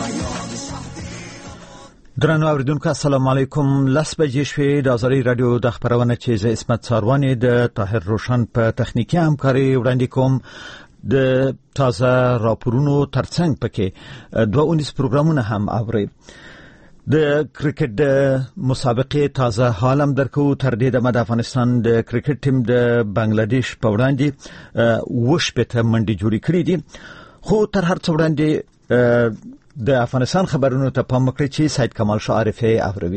درنو اوریدونکو السلام علیکم. 10 بجې شوې د ازادي رادیو د خبرونه چې ز اسمت ساروانی د طاهر روشن په تخنیکی همکاري وړاندې کوم. د تازه راپورونو ترڅنګ پکې 2 پروګرامونه هم اوري. د کرکټ د مسابقې تازه حالم درکو. تر دې د افغانستان د کرکټ ټیم د بنگلاديش په وړاندې وشپته منډي جوړې کړې دي. خو تر هر څه وړاندې د افغانستان خبرونو ته پام وکړئ چې سید کمال شاه عارفی اوروي.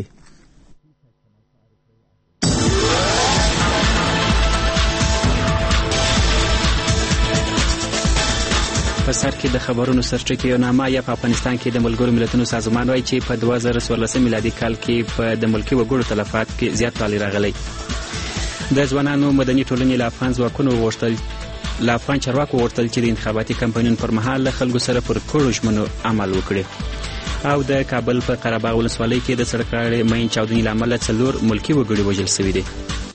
په سر کې د خبرونو سرچینه یونامه یا په افغانستان کې د ملګرو ملتونو سازمان وايي چې په 2014 میلادي کال کې په د ملکی وګړو تلفات کې زیاتوالی راغلی. د ځوانانو مدني ټولنې له افغان ځواکونو وغوښتل چارواکو وغوښتل چې د انتخاباتي کمپاینونو پر مهال له خلکو سره پر کړو ژمنو عمل وکړي. او د کابل په قره باغ ولسوالۍ کې د سړک لارې مین چاودنې له امله 4 ملکی وګړي وژل شوي دي.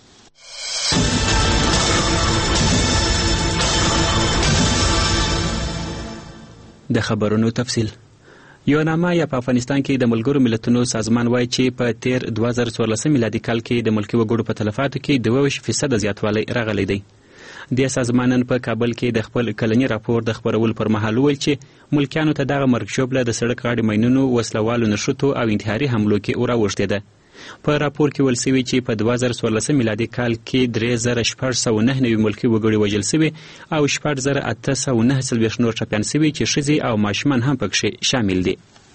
د خبرونو تفصیل. یونامه یا په افغانستان کې د ملګرو ملتونو سازمان وايي چې په تیر 2014 میلادي کال کې د ملکی وګړو په تلفاتو کې 2% زیاتوالی راغلی دی. د سازمانن په کابل کې د خپل کلنی راپور د خبرولو پر مهال ویل چې ملکیانو ته دغه مرګ ژوبله د سړک غاړې ماینونو وسلوالو نشوتو او انتحاري حملو کې اوراوښتې ده. په راپور کې ویل شوی چې په 2014 میلادي کال کې 3609 ملکی وګړي وژل شوي او 4809 نور ټپیان شوي چې ښځې او ماشومان هم پکې شامل دي.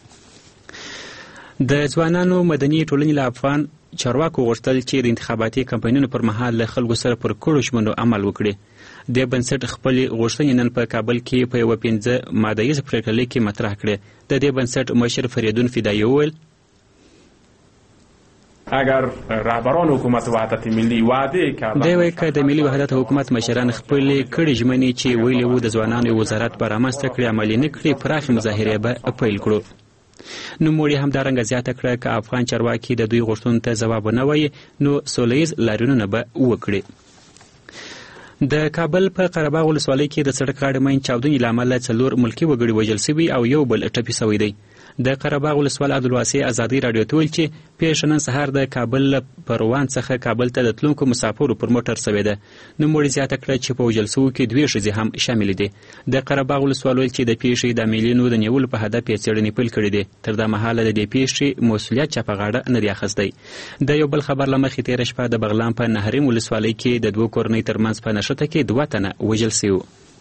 د ځوانانو مدني ټولنې له افغان چارواکو غوښتل چې د انتخاباتي کمپاینونو پر مهال له خلکو سره پر کړو ژمنو عمل وکړي. د بنسټ خپل غوښتنې نن په کابل کې په یو 15 مادهیز پریکړه کې مطرح کړې. د دې بنسټ مشر فریدون فدایی وویل اگر رهبران حکومت وحدت ملی وعده کردن دی وایي که د ملي وحدت حکومت مشران خپل کړي ژمنې چې ویلي وو د ځوانانو وزارت به رامنځته کړي عملي نه کړي پراخې مظاهرې به پیل کړو. نوموړي همدارنګه زیاته کړه که افغان چارواکي د دوی غوښتنو ته ځواب ونه وایي نو سوله ییز لاریونونه به وکړي. د کابل په قره باغ ولسوالۍ کې د سړک غاړې مین چاودنې له امله 4 ملکي وګړي وژل شوي او یو بل ټپي شوی دی. د قره باغ ولسوال عبدالواسع ازادي رادیو ته ویل چې پیښه نن سهار د کابل پروان څخه کابل ته د تلونکو مسافرو پر موټر شوې ده. نوموړي زیاته کړه چې په وژل شوو کې 2 ښځې هم شاملې دي. د قره باغ ولسوال ویل چې د پیښې د عاملینو د نیولو په هدف یې څېړنې پیل کړې دي. تر دا مهاله د دې پیښې مسؤلیت چا په غاړه نه دی اخیستی. د یو بل خبر له مخې تېره شپه د بغلان په نهرین ولسوالۍ کې د 2 کورنۍ ترمنځ په نښته کې 2 تنه وژل شوي.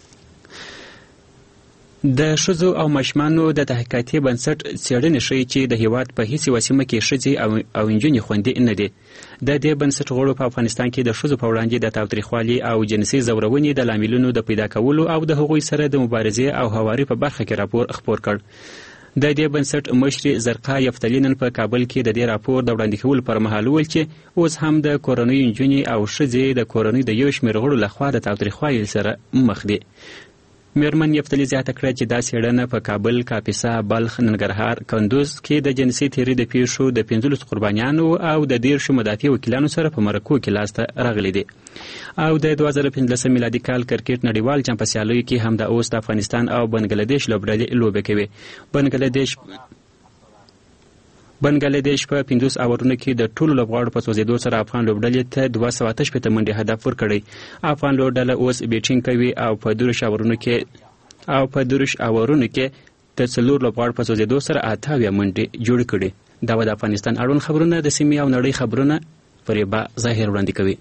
د ښځو او ماشومانو د تحقیقاتي بنسټ څېړنې ښیي چې د هیواد په هیڅ یوه سیمه کې ښځې او نجونې خوندي نه دي. د دې بنسټ غړو په افغانستان کې د ښځو په وړاندې د تاوتریخوالي او جنسي ځورونې د لاملونو د پیدا کولو او د هغوی سره د مبارزې او هواري په برخه کې راپور خپور کړ. د دې بنسټ مشري زرقا یفتلی نن په کابل کې د دې راپور د وړاندې کولو پر مهال وویل چې اوس هم د کورنیو نجونې او ښځې د کورنۍ د یو شمېر غړو لخوا د تاوتریخوالي سره مخ دي. میرمن یفتلی زیاته کړه چې دا څېړنه په کابل، کاپیسا، بلخ، ننګرهار، کندوز کې د جنسي تیري د پیښو د 15 قربانیانو او د 13 مدافع وکیلانو سره په مرکو کې لاسته راغلي دي. او د 2015 میلادي کال کرکټ نړیوال جام په سیالیو کې هم د اوس د افغانستان او بنگلاديش لوبډلې لوبه کوي. بنگلاديش په 15 اورونو کې د ټولو لوبغاړو په سوځېدو سره افغان لوبډلې ته 288 منډې هدف ورکړی. افغان لوبډله اوس بیټینګ کوي او په 13 اورونو کې د 4 لوبغاړو په سوځېدو سره 88 منډې جوړ کړي. دا د افغانستان اړوند خبرونه د سیمې او نړۍ خبرونه فریبا ظاهر وړاندې کوي.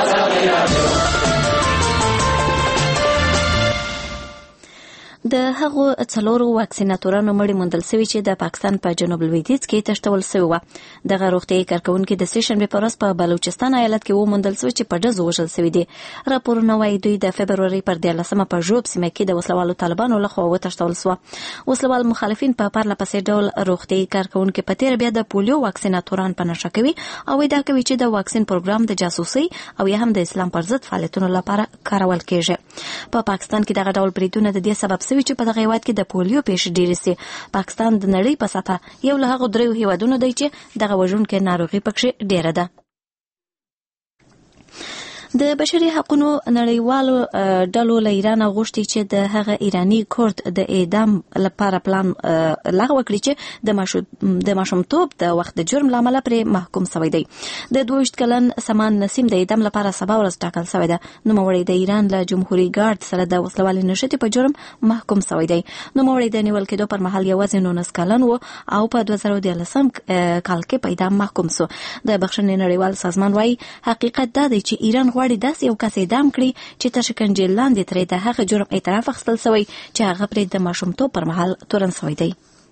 د هغو 4 واکسیناتورانو مړي موندل شوي چې د پاکستان په جنوب لویدیځ کې تښتول شوي وو. دغه روغتیايي کارکونکي د سې شنبې په ورځ په بلوچستان ایالت کې وموندل شوي چې په ډزو وژل شوي دي. راپورونه وایي دوی د فبروري پر 13 په ژوب سیمه کې د وسلوالو طالبانو لخوا وتښتول شوه. وسلوال مخالفین په پرله پسې ډول روغتیايي کارکونکي په تیر بیا د پولیو واکسیناتوران په نشه کوي او ادعا کوي چې د واکسین پروګرام د جاسوسي او یا هم د اسلام پر ضد فعالیتونو لپاره کارول کیږي. په پاکستان کې دغه ډول بریدونه د دې سبب شوي چې په دغه هیواد کې د پولیو پیښې ډېرې سي. پاکستان د نړۍ په سطحه یو له هغو 3 هیوادونو دی چې دغه وژونکې ناروغي پکې ډېره ده. د بشري حقوقو نړیوالو ډلو له ایران غوښتي چې د هغه ایرانی کورد د اعدام لپاره پلان لغوه کړي چې د ماشومتوب د وخت د جرم لامل پرې محکوم شوی دی. د 22 کلن سامان نسیم د اعدام لپاره سبا ورځ ټاکل شوی دی. نوموړی د ایران له جمهوریت ګارد سره د وسلوالۍ نشټې په جرم محکوم شوی دی. نوموړی د نیول کېدو پر مهال یوازې 19 کلن و او په 2013 کال کې په اعدام محکوم شو. د بخښنې نړیوال سازمان وايي حقیقت دا دی چې ایران غواړي داسې یو کس اعدام کړي چې تر شکنجې لاندې ترې د هغه جرم اعتراف اخیستل شوی چې هغه پرې د ماشومتوب پر مهال تورن شوی دی.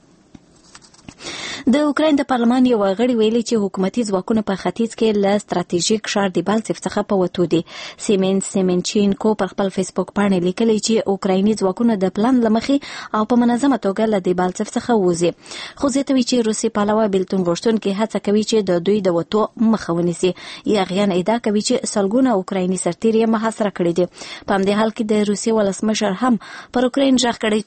د اوکراین د پارلمان یو غړي ویلي چې حکومتي ځواکونه په ختیځ کې له ستراتیژیک ښار دیبالتیف څخه په وتو دي. سیمنچینکو پر خپل فیسبوک باندې لیکلي چې اوکرایني ځواکونه د پلان لمخې او په منظمه توګه له دیبالتیف څخه وځي. خو زیاتوي چې روسي پلوه بیلتون غوښتونکي هڅه کوي چې د دوی د وتو مخه ونیسي. یاغیان ادعا کوي چې سلګونه اوکرایني سرتیري محاصره کړي دي. په همدې حال کې د روسي ولسمشر هم پر اوکراین ژغ کړی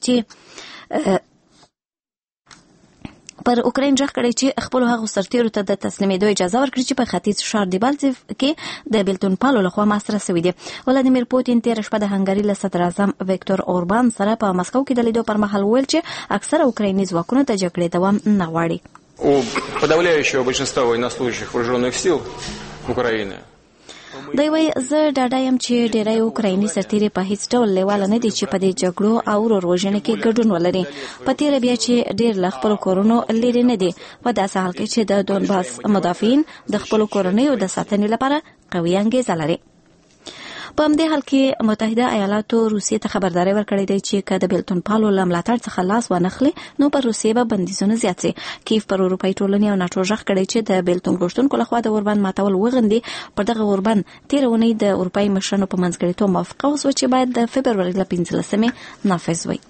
چې خپل هغه سرتیرو ته د تسلیمېدو اجازه ورکړي چې په ختیځ ښار دیبالتیف کې د بیلتون پالو لخوا محاصره شوي دي. ولادیمیر پوتین تېره شپه د هنګري له صدر اعظم ویکتور اوربان سره په مسکو کې د لیدو پر مهال ویل چې اکثره اوکرایني ځواکونه د جګړې دوام نه غواړي. У подавляющего большинства военнослужащих вооруженных сил Украины دی وایي زه ډاډه یم چې ډېری اوکرایني سرتیري په هیڅ ډول لیواله نه دي چې په دې جګړو او وژنې کې ګډون ولري. په تېره بیا چې ډېر له خپلو کورونو لرې نه دي په داسې حال کې چې د دونباس مدافعین د خپلو کورنیو د ساتنې لپاره قوي انګېزه لري. په همدې حال کې متحده ایالاتو روسیې ته خبرداری ورکړې ده چې که د بیلتون پالو له ملاتړ څخه لاس وانخلي نو پر روسیې به بندیزونه زیات شي. کیف پر اروپایي ټولنې او ناټو ژغ کړی چې د بیلتون غوښتونکو لخوا د اوربان ماتول وغندي. پر دغه اوربان تېره اونۍ د اروپایي مشرانو په منځګړیتوب موافقه وشوه چې باید د فبروري له 15 نافذ وي.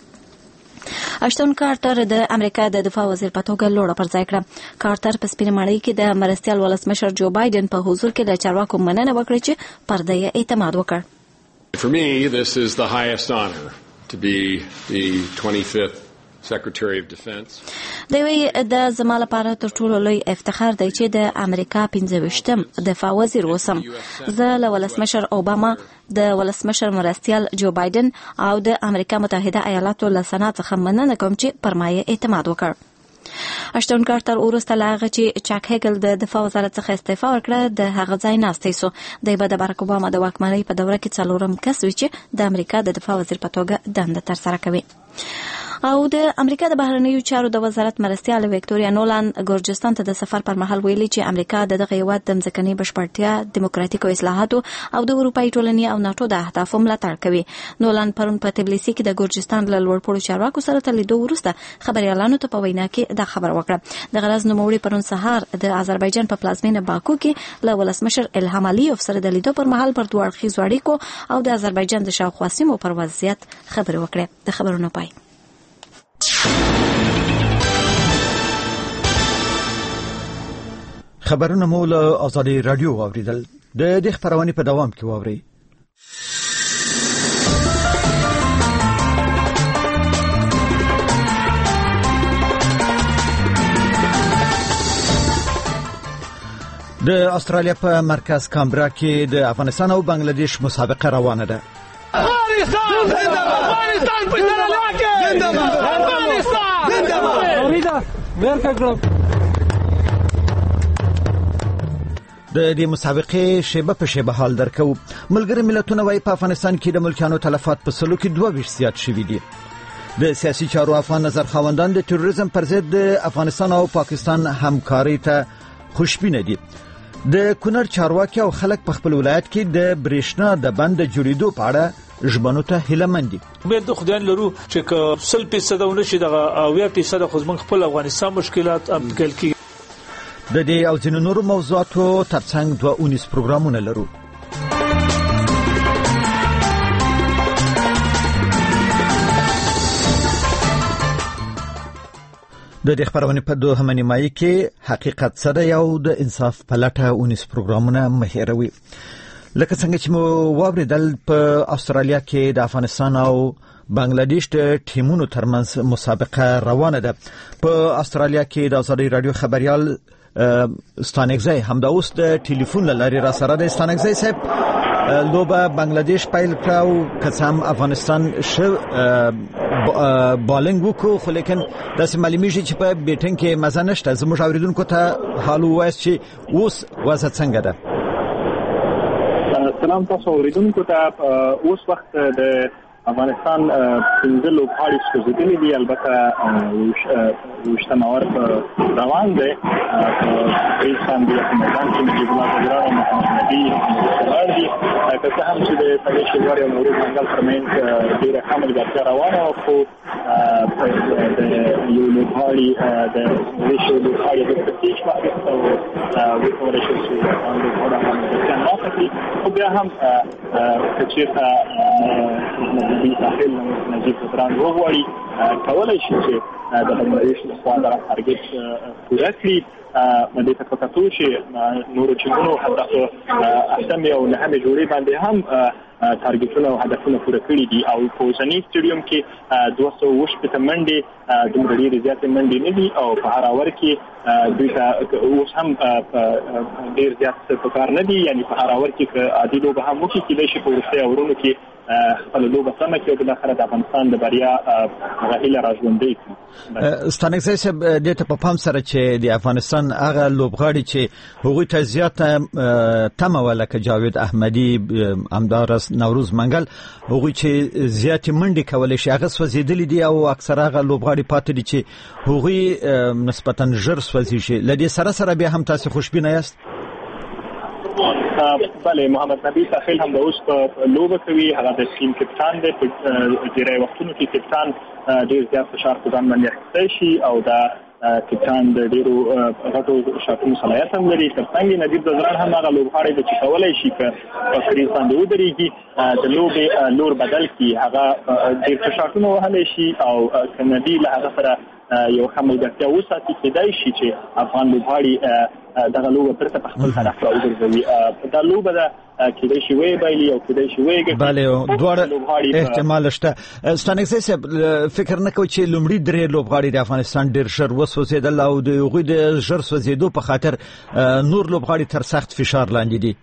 اشتون کارتر د امریکا د دفاع وزیر په توګه لوړه پر ځای کړه. کارتر په سپینه ماڼۍ کې د مرستیال ولسمشر جو بایدن په حضور کې د چارواکو مننه وکړه چې پر دې اعتماد وکړ. For me, this is the highest honor to be the 25th Secretary of Defense. دوی د زما لپاره تر ټولو لوی افتخار دی چې د امریکا 15م دفاع وزیر وسم. زه له ولسمشر اوباما، د ولسمشر مرستیال جو بایدن او د امریکا متحده ایالاتو له سنا څخه مننه کوم چې پر ما اعتماد وکړ. اشتون کارتر وروسته له هغه چې چاک هیګل د دفاع وزارت څخه استعفا ورکړه د هغه ځای ناستی سو. دی به د باراک اوباما د واکمنۍ په دوره کې 4م کس وي چې د امریکا د دفاع وزیر په توګه دنده ترسره کوي. او د امریکا د بهرنیو چارو د وزارت مرستیال ویکټوریا نولان ګورجستان ته د سفر پر مهال ویلي چې امریکا د دغه هیواد د ځمکنۍ بشپړتیا، دیموکراتیکو اصلاحاتو او د اروپایي ټولنې او ناټو د اهدافو ملاتړ کوي. نولان پرون په تبلیسي کې د ګورجستان له لوړپوړو چارواکو سره تر لیدو وروسته خبريالانو ته په وینا کې دا خبر وکړه. د غرض نوموړي پرون سهار د آذربایجان په پلازمینه باکو کې له ولسمشر الهام علیوف سره د لیدو پر مهال پر دوه اړخیزو اړیکو او د آذربایجان د شاوخوا سیمو پر وضعیت خبرې وکړې. د خبرونو پای. خبرونه مو له آزادي رادیو اوریدل. د دې خبرونه په دوام کې واوري. د استرالیا په مرکز کامبرا کې د افغانستان او بنگلاديش مسابقه روانه ده. افغانستان په استرالیا کې افغانستان د دې مسابقې شیبه په شیبه حال درکو. ملګری ملتونه وايي په افغانستان کې د ملکانو تلفات په سلو کې 22 زیات شوي دي. د سیاسي چارو افغان نظر خواندان د تروریزم پر ضد د افغانستان او پاکستان همکاري ته خوشبینه دي. د کونړ چارواکي او خلک په خپل ولایت کې د برېښنا د بند جوړېدو په اړه ژمنو ته هیله مند دي. امید خدای لرو چې 100% ونشي دغه 80% خو زموږ خپل افغانستان مشکلات حل کیږي. د دې او ځینو نورو موضوعاتو ترڅنګ 2 پروګرامونه لرو. د دې خبرونه په دوهمه نیمایي کې حقیقت سره یو د انصاف په لټه 19 پروګرامونه مهیروي. لکه څنګه چې مو واوریدل په استرالیا کې د افغانستان او بنگلاديش د ټیمونو ترمنځ مسابقه روانه ده. په استرالیا کې د آزادي رادیو خبريال ستانکزی همدا اوس د ټلیفون لاري را سره د ستانکزی صاحب لوبه بنگلاديش پیل کړو کسام افغانستان بالنګ وکړو خو لیکن داسې معلومیږي چې په بیټینګ کې مزه نشته. زموږ اوریدونکو ته حال وایي چې اوس وضع څنګه ده؟ سلام تاسو اوریدونکو ته. اوس وخت د افغانستان 15 لوبغاړي سوځېدلي دي، البته وشته نور روان دی په انسان دی په میدان کې نجیب الله ګران او محمد نبی ولر دي. که څه هم چې د پدې شوار او نورو منګل ترمنځ ډېره کمه ګټه روانه او خو د یو لوبغاړي د ویشو لوبغاړي د تفتیش واخیست او وکولای شي چې لوبغاړي هم ځان خو بیا هم کچېرته نجیب ساحل نجیب ګران وغواړي کولای شي چې د بنگلاديش له خوا د تارګټ پوره کړي. د دې په کتو چې نورو چینونو حتی احتمي او نهمه جوړې باندې هم تارګټونه او هدفونه پوره کړي دي او په ځنی سټیډیوم کې 280 منډي د مړي زیاتې منډي نه دي او په هر اور کې دوی ته اوس هم ډیر زیات په کار نه دي. یعنی په هر اور کې عادي لوبه هم وکړي چې د شي په ورسته اورونو کې خپل لوبه سمه کې او د اخر د افغانستان د بریا غهیله راځوندې کړي. ستانکزی صاحب د ته په پام سره چې د افغانستان هغه لوبغاړي چې هغوی ته زیات تموله ک جاوید احمدی امدارس نوروز منګل هغوی چې زیات منډي کولای شي هغه سوځیدلي دي او اکثر هغه لوبغاړي پاتې دي چې هغوی نسبتا ژر سوځي شي. لدې سره بیا هم تاسو خوشبینه یاست؟ بله محمد نبی ساحل هم د اوس په لوبه کوي. هغه د ټیم کپتان دی. په ډیری وختونو کې کپتان ډیر زیات فشار په ځان باندې اخیستی شي او دا کپتان د ډیرو غټو شاټونو صلاحیت هم لري. ترڅنګ نجیب ګران هم هغه لوبغاړی دی چې کولای شي په کریز باندې ودرېږي د لوبې لور بدل کړي. هغه ډیر شاټونه وهلی شي او کندي له هغه سره یو خملګرتیا وساتي کېدای شي چې افغان لوبغاړي دغه لوبه پرته په خپل طرف راوګرځوي. دا لوبه ده کېدای شي وی بایلي او کېدای شي وی ګټي. بله دوړ احتمال شته. ستانکزی صاحب فکر نه کوي چې لومړي درې لوبغاړي د افغانستان ډیر ژر وسوځېدل او د هغوی د ژر سوځېدو په خاطر نور لوبغاړي تر سخت فشار لاندې دي؟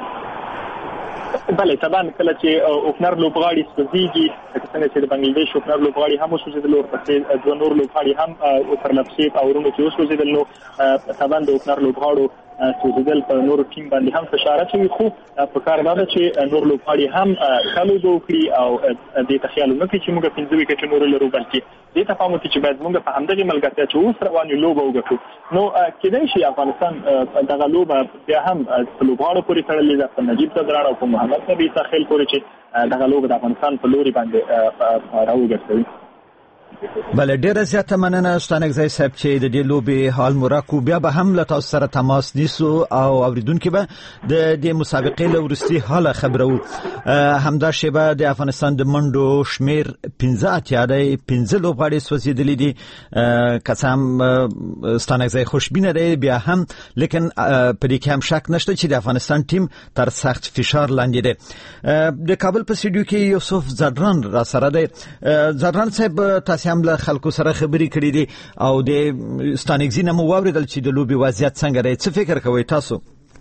بله طبعا کله چې اوپنر لوبغاړي سوځيږي څنګه چې د بنگلاديش اوپنر لوبغاړي هم سوځیدل او پسې دوه نور لوبغاړي هم پرلپسې په اورونو کې سوځیدل نو طبعا د اوپنر لوبغاړو سوځیدل په نور ټیم باندې هم فشار اچوي. خو په کار ده چې نور لوبغاړي هم کالو وکړي او د تخیل نه کوي چې موږ 15 وکټ نور لرو بلکې دې ته پام وکړي چې باید موږ په همدغه ملګرتیا چې اوس رواني لوبه وګټو. نو کېدای شي افغانستان دغه لوبه بیا هم په لوبغاړو پورې تړلې ده، په نجیب ګران او په محمد نبی ساحل پورې چې دغه لوبه د افغانستان په لوري باندې راوګرځوي. بله ډیره زیاته مننه ستانکزی صاحب چې د دې لوبې حال مراکو. بیا به هم له تاسو سره تماس نیسو او اوریدونکو به د دې مسابقې له وروستي حاله خبرو. همدا شیبه د افغانستان د منډو شمیر 15 دی، 15 لوبغاړي سوځېدلي دي. قسم ستانکزی خوشبینه دی بیا هم، لیکن په دې کې هم شک نشته چې د افغانستان ټیم تر سخت فشار لاندې دی. د کابل په سټوډیو کې یوسف زدران را سره دی. زدران صاحب تاسو هم له خلکو سره خبرې کړې دي او د ستانکزی نه مو واوریدل چې د لوبي وضعیت څنګه دی. څه فکر کوئ تاسو؟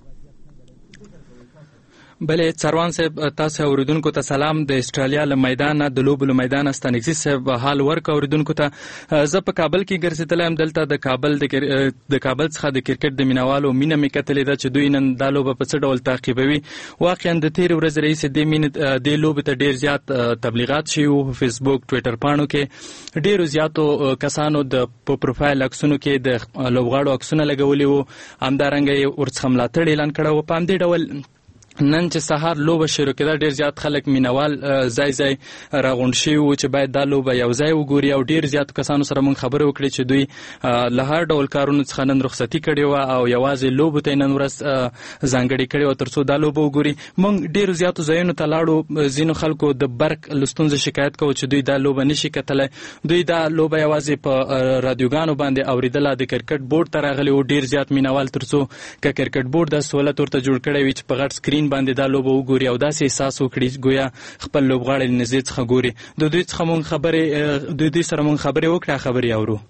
بله څاروان صاحب تاسو اوریدونکو ته سلام. د استرالیا له میدان د لوبو له میدان ستانکزی صاحب حال ورک اوریدونکو ته. زه په کابل کې ګرځېدلم. دلته د کابل څخه د کرکټ د مینوالو مینه مې کتلې ده چې دوی نن دا لوبه په څه ډول تعقیبوي. واقعا د تیر ورځ رئیس د لوبې ته ډیر زیات تبلیغات شوي وو په فیسبوک ټویټر پاڼو کې. ډیرو زیاتو کسانو د پروفایل عکسونو کې د لوبغاړو عکسونه لګولي وو. همدارنګه ورڅخه ملاتړ اعلان کړی و. په همدې ډول نن چې سهار لوبه شروع کېده ډیر زیات خلک مینوال ځای راغونډ شوي وو چې باید دا لوبه یو ځای وګوري او ډیر زیات کسانو سره موږ خبرې وکړې چې دوی له هر ډول کارونو څخه نن رخصتي کړې وه او یوازې لوبو ته نن ورځ ځانګړې کړې وه تر څو دا لوبه وګوري. موږ ډیرو زیاتو ځایونو ته لاړو. ځینو خلکو د برق له ستونزې شکایت کوو چې دوی دا لوبه نشي کتلی. دوی دا لوبه یوازې په رادیوګانو باندې اوریدله. د کرکټ بورډ ته راغلي وو ډیر زیات مینوال تر څو که کرکټ بورډ دا سهولت ورته جوړ کړی وي چې په غټ سکرین باندې دا لوبه وګوري او داسې احساس وکړي گویا خپل لوبغاړي نږدې څخه ګوري. د دوی سره مونږ خبرې وکړه. خبرې اورو.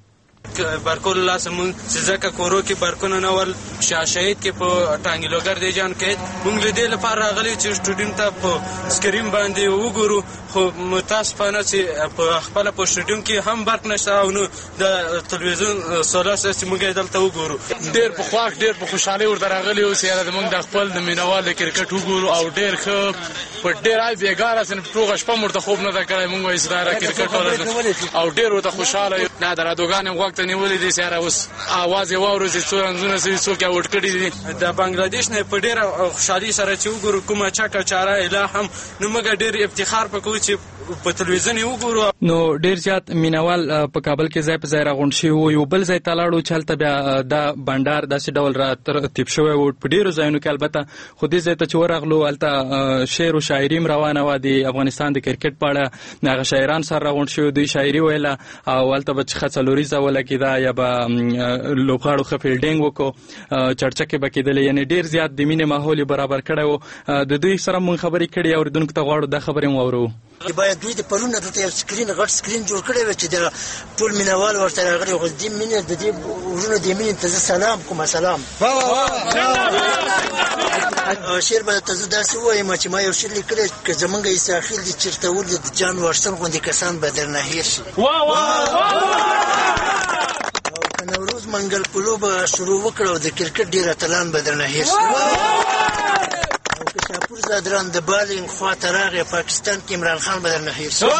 برکول لاس مونږ ځکه کورو کې برکونه نه ول شاهید کې په ټانګلوګر دی جان کې مونږ دې لپاره راغلي چې سټوډنټ ته په سکرین باندې وګورو خو متاسفانه چې په خپل په سټوډنټ کې هم برق نشته او نو د تلویزیون سولر سیستم موږ دلته وګورو ډېر په خواخ ډېر په خوشحالي ورته راغلي او چې موږ د خپل د مینوال د کرکټ وګورو او ډېر ښه په ډېر آی بیګاره سن ټوغه شپه مرته خوب نه کړای موږ وایي ستاره کرکټ او ډېر ورته خوشاله نه درادوګان وخت نیولې دي سره اوس आवाज یې واورو چې څو رنګونه سي څوک اوټ کړی دي د بنگلاديش نه په ډېر خوشحالي سره چې وګورو کومه چاکه چاره اله هم نو موږ ډېر افتخار وکړو چې په تلویزیون وګورو. نو ډېر زیات مینوال په کابل کې ځای په ځای راغونډ شي او یو بل ځای ته لاړو چې هلته بیا دا بانډار داسې ډول را ترتیب شوی و په ډېرو ځایونو کې البته خو دې ځای ته چې ورغلو هلته شعر و شاعري هم روانه وه د افغانستان د کرکټ په اړه هغه شاعران سره راغونډ شوي دوی شاعري ویله او هلته به چې ښه څلوریزه ولګېده یا به لوبغاړو ښه فیلډینګ وکړو چرچکې به کېدلې یعنې ډېر زیات د مینې ماحول یې برابر کړی و د دوی سره مونږ خبرې کړې اورېدونکو ته غواړو دا خبرې هم واورو. باید دوی د پرونه دلته یو سکرین غټ سکرین جوړ کړی وي چې د ټول مینوال ورته راغلي خو دې مینې د دې ورونو دې مینې ته زه سلام کوم سلام شعر به ته زه داسې ووایم چې ما یو شعر لیکلی که زمونږ اسرافیل دې چېرته ولید د جان وارسن غوندې کسان به درنه هېر شي او که نوروز منګل پلو به شروع وکړه او د کرکټ ډېر اتلان به درنه هېر شي او که شاپور زادران د بالینګ خواته راغی پاکستان کې عمران خان به درنه هېر شي.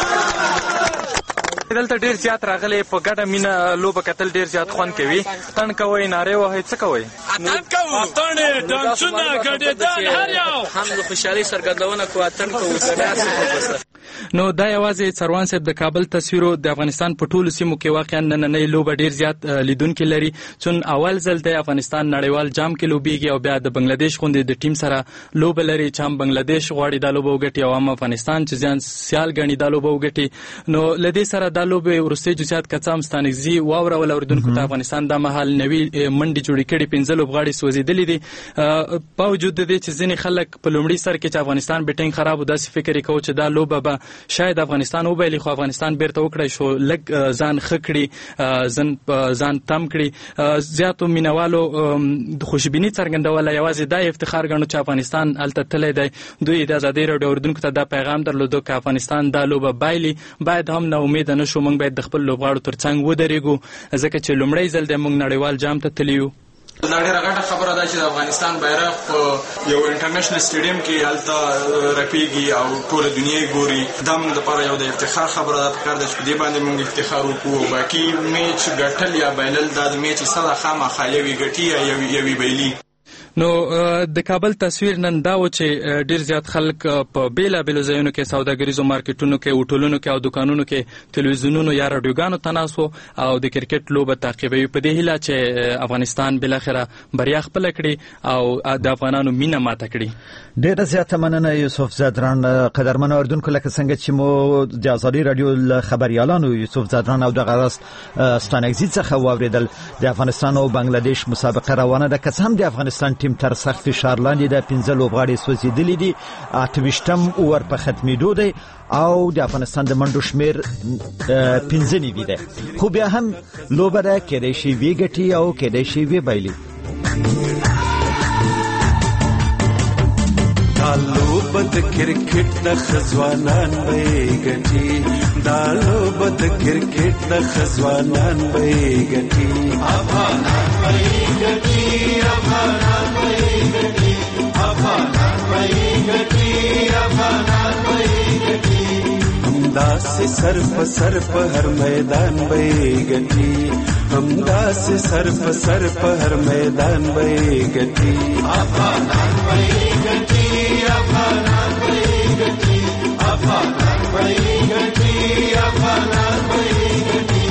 دلته ډېر زیات راغلی په ګډه مینه لوبه کتل ډېر زیات خوند کوي. تڼ کوئ نارې وهئ څه کوئ؟ اتڼ کوو اتڼې ډانسونه ګډېدل هر یو هم د خوشحالۍ څرګندونه کوو اتڼ کوو نو دا یوازې څروان صاحب د کابل تصویرو د افغانستان په ټولو سیمو کې واقعا نننۍ لوبه ډېر زیات لیدونکي لري چون اول ځل د افغانستان نړیوال جام کې لوبېږي او بیا د بنګلادیش غوندې د ټیم سره لوبه لري چې هم بنګلادیش غواړي دا لوبه وګټي او هم افغانستان چې ځان سیال ګڼي دا لوبه وګټي. نو له دې سره دا لوبې وروستۍ جزئیات که څه هم ستانکزي واورول اورېدونکو ته افغانستان دا مهال نوي منډې جوړې کړي 15 لوبغاړي سوځېدلي دي په وجود د دې چې ځینې خلک په لومړي سر کې چې افغانستان بیټینګ خراب و داسې فکر یې کوو چې دا لوبه به شاید افغانستان وبایلي خو افغانستان بیرته وکړی شو لږ ځان ښه کړي ځان تم کړي. زیاتو مینوالو د خوشبیني څرګندوله یوازې دا افتخار ګڼو چې افغانستان هلته تللی دی. دوی د ازادۍ راډیو اورېدونکو ته دا پیغام درلودو که افغانستان دا لوبه بایلي باید هم نا امیده نه شو موږ باید د خپل لوبغاړو تر څنګ ودرېږو ځکه چې لومړی ځل دی موږ نړیوال جام ته تللي یو. دا ډېره غټه خبره ده چې د افغانستان بیرغ په یو انټرنیشنل سټیډیم کې هلته رپېږي او ټوله دنیا یې ګوري. دا موږ لپاره یو د افتخار خبره ده پکار ده چې په دې باندې موږ افتخار وکړو. باقي میچ ګټل یا بایلل دا د میچ حصه ده خامخا یوې ګټي یا یوې بایلي. نو د کابل تصویر نن دا و چې ډېر زیات خلک په بیلابیلو ځایونو کې سوداګریزو مارکیټونو کې هوټلونو کې او دکانونو کې تلویزیونونو یا راډیوګانو ته ناست وو او د کرکټ لوبه تعقیبوي په دې هیله چې افغانستان بالاخره بریا خپله کړي او د افغانانو مینه ماته کړي. ډېره زیاته مننه یوسف زادران. قدرمنو اورېدونکو لکه څنګه چې مو د ازادۍ راډیو له خبریالانو یوسف زادران او دغه راست ستانکزي څخه واورېدل د افغانستان او بنګلادیش مسابقه روانه ده. که څه هم د افغانستان ټیم تر سخت فشار لاندې د 15 لوبغاړي سوځېدلي دي 28م اوور په ختمېدو دی او د افغانستان د منډو شمېر 15 نوي دی خو بیا هم لوبه ده کېدای شي ویې ګټي او کېدای شي ویې بایلي. دا لوبه د کرکټ د ځوانان به ګټي دا لوبه د کرکټ د ځوانان به ګټي افغانان به ګټي افغانان به ګټي افغانان به ګټي افغانان به ګټي همداسې سر په هر میدان به ګټي همداسې سر په هر میدان به ګټي افغانان به ګټي افغانان به ګټي افغانان به ګټي افغانان به ګټي.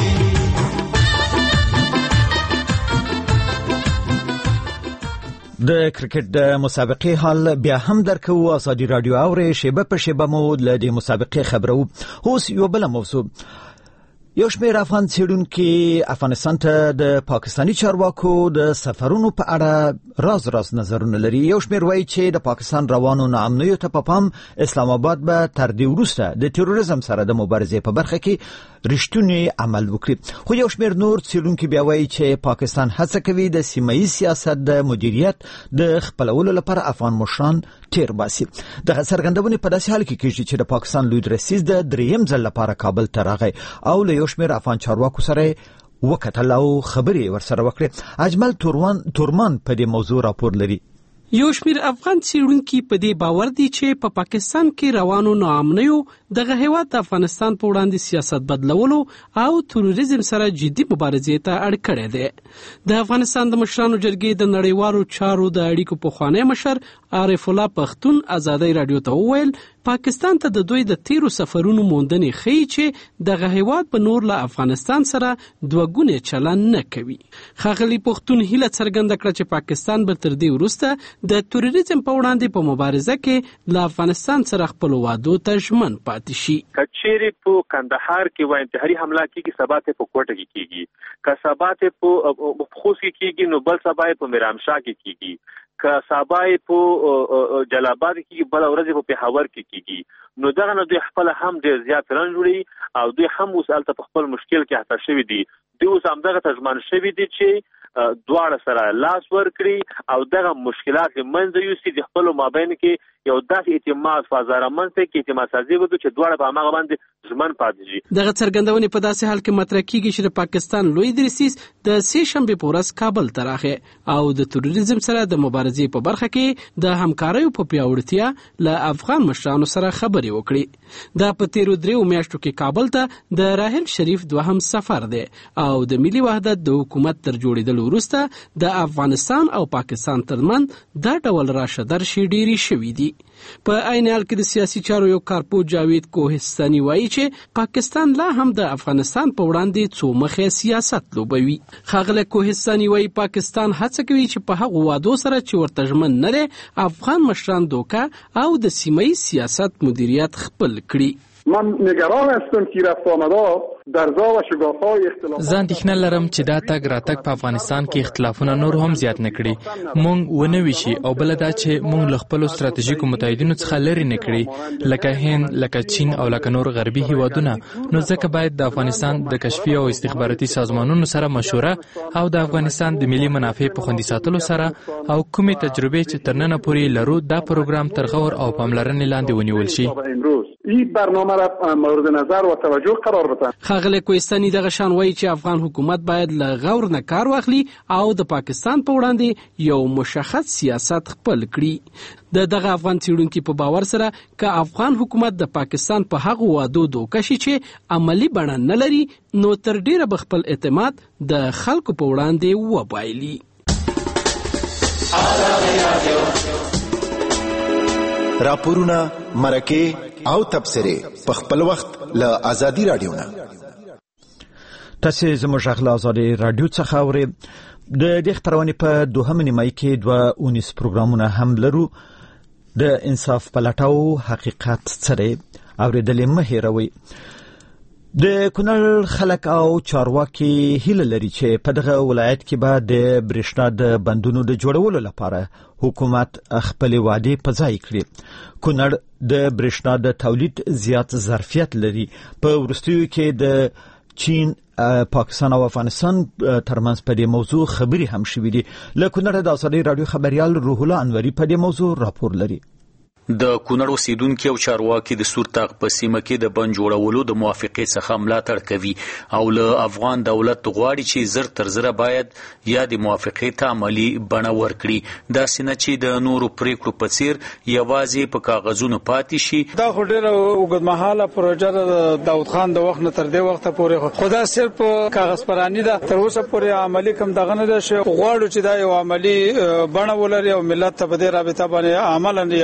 د کرکټ د مسابقې حال بیا هم درکو. ازادي راډیو اورې شیبه په شیبه مو له دې مسابقې خبرو. اوس یو بل موضوع یو شمېر افغان څېړونکي افغانستان ته د پاکستاني چارواکو د سفرونو په اړه راز نظرونه لري. یو شمېر وایي چې د پاکستان روانو ناامنیو ته په پام اسلام آباد به تر دې وروسته د تروریزم سره د مبارزې په برخه کې رښتونی عمل وکړي. خو یو شمېر نور څېړونکي بیا وایي چې پاکستان هڅه کوي د سیمه‌ییز سیاست د مدیریت د خپلولو لپاره افغان مشران تیر باسي. دغه څرګندونې په داسې حال کې کېږي چې د پاکستان لوی رئیس د دریم ځل لپاره کابل ته راغی او له یو شمېر افغان چارواکو سره وکتل او خبرې ورسره وکړې. اجمل تورمان په دې موضوع راپور لري. یو شمېر افغان څېړونکي په دې باور دي چې په پاکستان کې روانو ناامنیو دغه هیواد د افغانستان په وړاندې سیاست بدلولو او تروریزم سره جدي مبارزې ته اړ کړی دی. د افغانستان د مشرانو جرګې د نړیوالو چارو د اړیکو پخوانی مشر عارف الله پښتون ازادۍ رادیو ته وویل پاکستان ته د دوی د تیرو سفرونو موندنې ښیي چې دغه هیواد په نور له افغانستان سره دوه ګونی چلن نه کوي. ښاغلي پښتون هیله څرګنده کړه چې پاکستان به تر دې وروسته د تروریزم په وړاندې په مبارزه کې له افغانستان سره خپل وعدو ته ژمن پاتې شي. کچېرې په کندهار کې وایي انتحاري حمله کېږي، سبا ته په کوټه کې کېږي، که سبا ته په خوست کې کېږي نو بل سبا په میرامشاه کې کېږي، که سبا په جلال آباد کې بل ورځ په پېښور کې کېږي. نو دغه نه دوی خپل هم ډېر زیات رنج وړي او دوی هم اوس هلته په خپل مشکل کې اخته شوي دي. دوی اوس همدغه ته ژمن شوي دي چې دواړه سره لاس ورکړي او دغه مشکلات له منځه یوسي. د خپلو مابین کې یو داسې اعتماد فضا رامنځته کړي چې اعتماد سازي وکړي چې دواړه په هماغه باندې ژمن پاتې شي. دغه څرګندونې په داسې حال کې مطرح کېږي چې د پاکستان لوی رئیس د سې شنبې په ورځ کابل ته راغی او د تروریزم سره د مبارزې په برخه کې د همکاریو په پیاوړتیا له افغان مشرانو سره خبرې وکړي. دا په تیرو 3 میاشتو کې کابل ته د راحل شریف دوهم سفر دی او د ملي وحدت د حکومت تر جوړېدلو وروسته د افغانستان او پاکستان ترمنځ دا ډول راشه درشي ډېرې شوي دي. په عین حال کې د سیاسي چارو یو کارپوه جاوید کوهستاني وایي چې پاکستان لا هم د افغانستان په وړاندې څو مخه سیاست لوبوي. ښاغلی کوهستاني وایي پاکستان هڅه کوي چې په هغو وعدو سره چې ورته ژمن نه دی افغان مشران دوکه او د سیمه‌ییز سیاست مدیریت خپل کړي. من نگران هستم که رفت آمدها در ذا و شگاف‌های اختلافات زه اندېښنه لرم چې دا تګ راتګ په افغانستان کې اختلافونه نور هم زیات نه کړي، مونږ ونه ویشي او بل دا چې مونږ له خپلو ستراتیژیکو متحدینو څخه لرې نه کړي لکه هند، لکه چین او لکه نور غربي هیوادونه. نو ځکه باید د افغانستان د کشفي او استخباراتي سازمانونو سره مشوره او د افغانستان د ملي منافع په خوندي ساتلو سره او کومې تجربې چې تر ننه پورې لرو دا پروګرام تر غور او پاملرنې لاندې ونیول شي. این برنامه را مورد نظر و توجه قرار بدن. ښاغلی کوهستاني دغه شان وایي چې افغان حکومت باید له غور نه کار واخلي او د پاکستان په وړاندې یو مشخص سیاست خپل کړي. دغه افغان څېړونکي په باور سره که افغان حکومت د پاکستان په هغو وعدو دوکه شي چې عملي بڼه نه لري نو تر ډیره به خپل اعتماد د خلکو په وړاندې وبایلي. راپورونه، مرکې او تبصره په خپل وخت له ازادي رادیو نه. تاسو زموږ غږ له ازادي رادیو څخه اورئ. د دې خبرونه په دوهمه نیمه کې 2 پروګرامونه هم لرو. د انصاف پلټاو حقیقت سره اوریدلې مه هېروئ. د کونړ خلک او چارواکي هیله لري چې په دغه ولایت کې به د برېښنا د بندونو د جوړولو لپاره حکومت خپل وعده په ځای کړي. کونړ د برېښنا د تولید زیات ظرفیت لري. په وروستیو کې د چین، پاکستان او افغانستان ترمنځ په دې موضوع خبرې هم شوې دي. له کونړ د ازادي رادیو خبريال روح الله انوري په دې موضوع راپور لري. د کونړ اوسیدونکو او چارواکي د سورتاغ په سیمه کې د بند جوړولو د موافقې څخه ملاتړ کوي او له افغان دولت غواړي چې زر تر زره باید یا د موافقې ته عملی بڼه ورکړي، داسې نه چې د نورو پریکړو په څیر یوازې په کاغذونو پاتې شي. دا خو ډېره اوږدمهاله پروژه ده د داود خان د وخت نه تر دې وخته پورې، خو دا صرف کاغذ پرانی ده، تر اوسه پورې عملی کوم دغه نه ده شوی. غواړو چې دا یو عملی بڼه ولري او ملت ته په دې رابطه باندې عملاً یو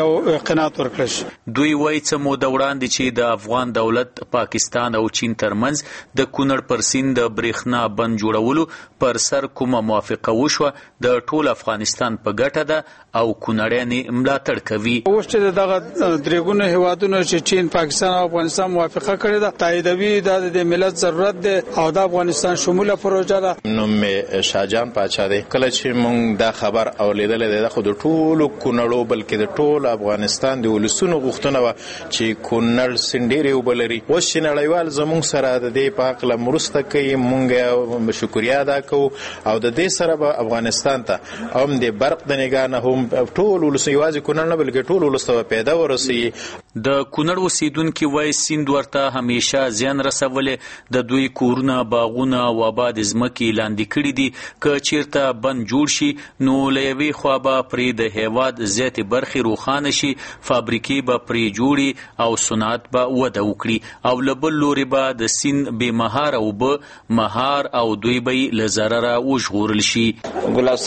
قناعت ورکړل شي. دوی وایي څه موده وړاندې چې د افغان دولت پاکستان او چین ترمنځ د کونړ پر سیند د برېښنا بند جوړولو پر سر کومه موافقه وشوه د ټول افغانستان په ګټه ده او کونړیان ملاتړ کوي. اوس چې دغه درېګونه هیوادونه چې چین پاکستان او افغانستان موافقه کړې ده تاییدوي د ملت ضرورت ده او د افغانستان شموله پروژه ده. نوم شاهجان پاچا دی. کله چې مونږ دا خبر اولیدل د خو د ټولو کونړو بلکې د ټول افغانستان د ولسونو غوښتنه و چې کونړ سندېري وبلري. اوس چې نړیوال زموږ سره د دې په اړه مرسته کوي مونږ شکریا ادا کوو او د دې سره به افغانستان ته هم د برق د نگاه نه هم ټول ولس یوازې کونړ نه بلکې ټول ولس ته پیدا ورسي. د کونړ اوسیدونکو وایي سیند ورته همیشه زیان رسولې د دوی کورونه باغونه او آباد ځمکې لاندې کړي دي. که چیرته بند جوړ شي نو له یوې خوا به پرې د هیواد زیاتې برخې روښانه شي فابریکې به پرې جوړي او صنعت به وده وکړي او له بل لورې به د سیند بې مهاره اوبه مهار او دوی به یې له ضرره وژغورل شي. ګلاب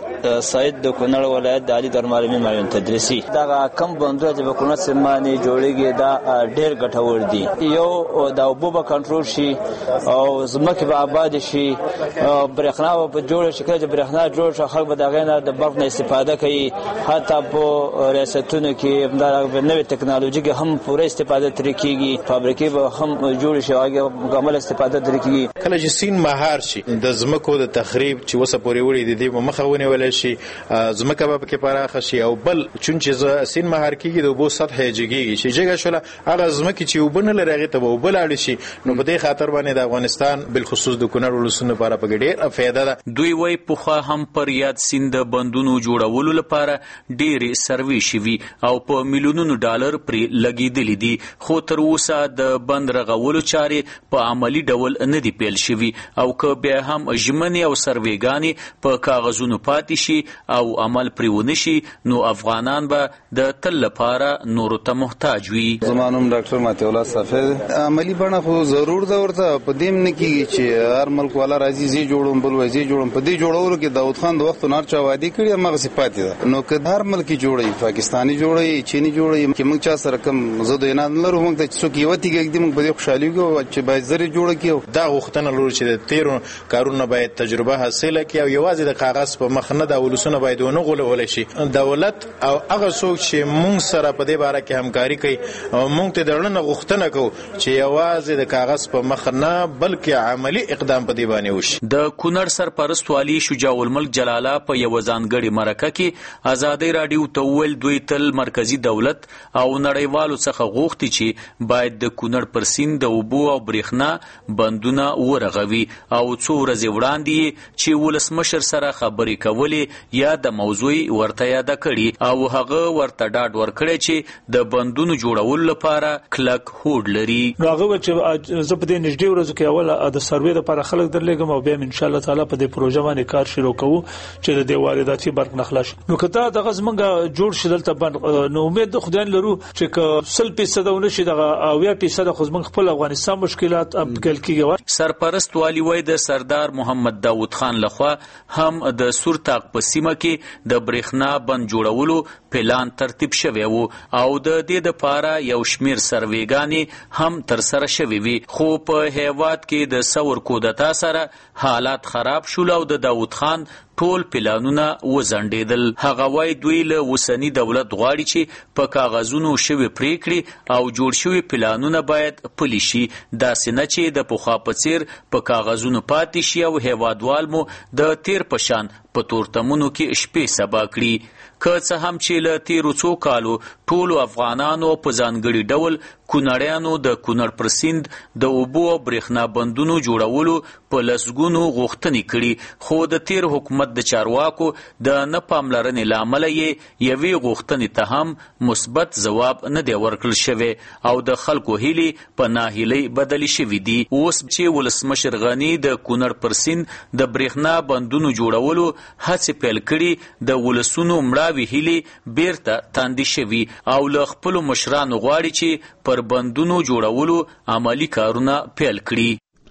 سعید د کونړ ولایت د علي درمالمي معین تدریسي دغه کم بندونه چې په کونړ سیمه باندې جوړیږي دا ډېر ګټور دي. یو د اوبو به کنټرول شي او ځمکې به آباد شي برېښنا به په جوړه شي. کله چې برېښنا جوړ شي خلک به د هغې نه د برق نه استفاده کوي. حتی په ریاستونو کې د نوې ټکنالوژي کې هم پوره استفاده ترې کېږي. فابریکې به هم جوړې شي او هغې مکمل استفاده ترې کېږي. کله چې سیند مهار شي د ځمکو د تخریب چې اوسه پورې وړي د دې به مخه ونیولی شي. ځمکه به پکې پراخه شي او بل چون چې سیند مهار کېږي د اوبو سطح یې جګېږي چې جګه شوله هغه ځمکې چې اوبه نه لري هغې ته به اوبه لاړې شي. نو په دې خاطر باندې د افغانستان بالخصوص د کونړ ولسونو لپاره پکې ډېره فایده ده. دوی وایي پخوا هم پر یاد سیند د بندونو جوړولو لپاره ډېرې سروې شوي او په میلیونونو ډالر پرې لګېدلي دي خو تر اوسه د بند رغولو چارې په عملي ډول نه دي پیل شوي او که بیا هم ژمنې او سروېګانې په کاغذونو پاتې شي او عمل پرې ونه شي نو افغانان به د تل لپاره نورو ته محتاج وي. زما نوم ډاکټر ماتی الله صافی. عملي بڼه خو ضرور ده ورته په دې نه کېږي چې هر ملک والا راځي زی جوړوم بل وایي زی جوړوم. په دې جوړولو کې داود خان د وخت نار چا وادي کړي همغسې پاتې ده. نو که هر ملک جوړوي پاکستاني جوړوي چیني جوړوي که موږ چا سره کم زه د عناد نه لرو موږ ته چې څوک یوه تیږه ږدي موږ په دې خوشحالي وکړو چې باید زر یې جوړه کړي. دا غوښتنه لرو چې د تېرو کارونه باید تجربه حاصله کړي او یوازې د کاغذ په مخ نه دا ولسونه باید ونه غولولی شي. دولت او هغه څوک چې موږ سره په دې باره کې همکاري کوي موږ ته د اړنه غوښتنه کوو چې یوازې د کاغذ په مخ نه بلکې عملي اقدام په دې باندې وشي. د کونړ سرپرست والي شجاع الملک جلاله په یو ځانګړي مرکه کې ازادي رادیو ته وویل دوی تل مرکزی دولت او نړیوالو څخه غوښتي چې باید د کونړ پر سیند د اوبو او برېښنا بندونه ورغوي او څو ورځې وړاندې چې ولسمشر سره خبرې کولې یا د موضوع ورته یاده کړي او هغه ورته ډاډ ورکړی چې د بندونو جوړولو لپاره کلک هوډ لري. نو هغه چې زه په دې نږدې ورځو کې اوله د سروې لپاره خلک درلېږم او بیا ان شاء الله تعالی په دې پروژه باندې کار شروع کوو چې د دې وارداتي برق نه خلاص. نو کته دغه زمونږ جوړ شي دلته باندې نو امید د خدای لرو چې 100% ونشي دغه 80% خو زمونږ خپل افغانستان مشکلات ابګل کیږي. سرپرست والی وای د سردار محمد داود خان لخوا هم د سورتاق په سیمه کې د برېښنا بند جوړولو پلان ترتیب شوی وو او د دې لپاره یو شمیر سروېګانې هم تر سره شوی وي خو په هیواد کې د ثور کودتا سره حالات خراب شول او د داود خان ټول پلانونه وزندیدل. هغه وای دوی له وسنی دولت غواړي چې په کاغذونو شوی پریکړې او جوړ شوی پلانونه باید پلي شي داسې نه چې د پخوا په څیر په کاغذونو پاتې شي او هیوادوال مو د تیر پشان په تورتمونو کې شپې سبا کړي. که څه هم چې له تیرو څو کالو ټولو افغانانو په ځانګړي ډول کونړیانو د کونړ پر سیند د اوبو او برېښنا بندونو جوړولو په لسګونو غوښتنې کړي خو د تیر حکومت د چارواکو د نه پاملرنې له امله یې یوې غوښتنې ته هم مثبت ځواب نه دی ورکړل شوی او د خلکو هیلې په ناهیلۍ بدلې شوي دي. اوس چې ولسمشر غني د کونړ پر سیند د برېښنا بندونو جوړولو هڅې پیل کړي د ولسونو مړاوې هیلې بیرته تاندې شوي او له خپلو مشرانو غواړي چې پر بندونو جوړولو عملی کارونه پیل کړي.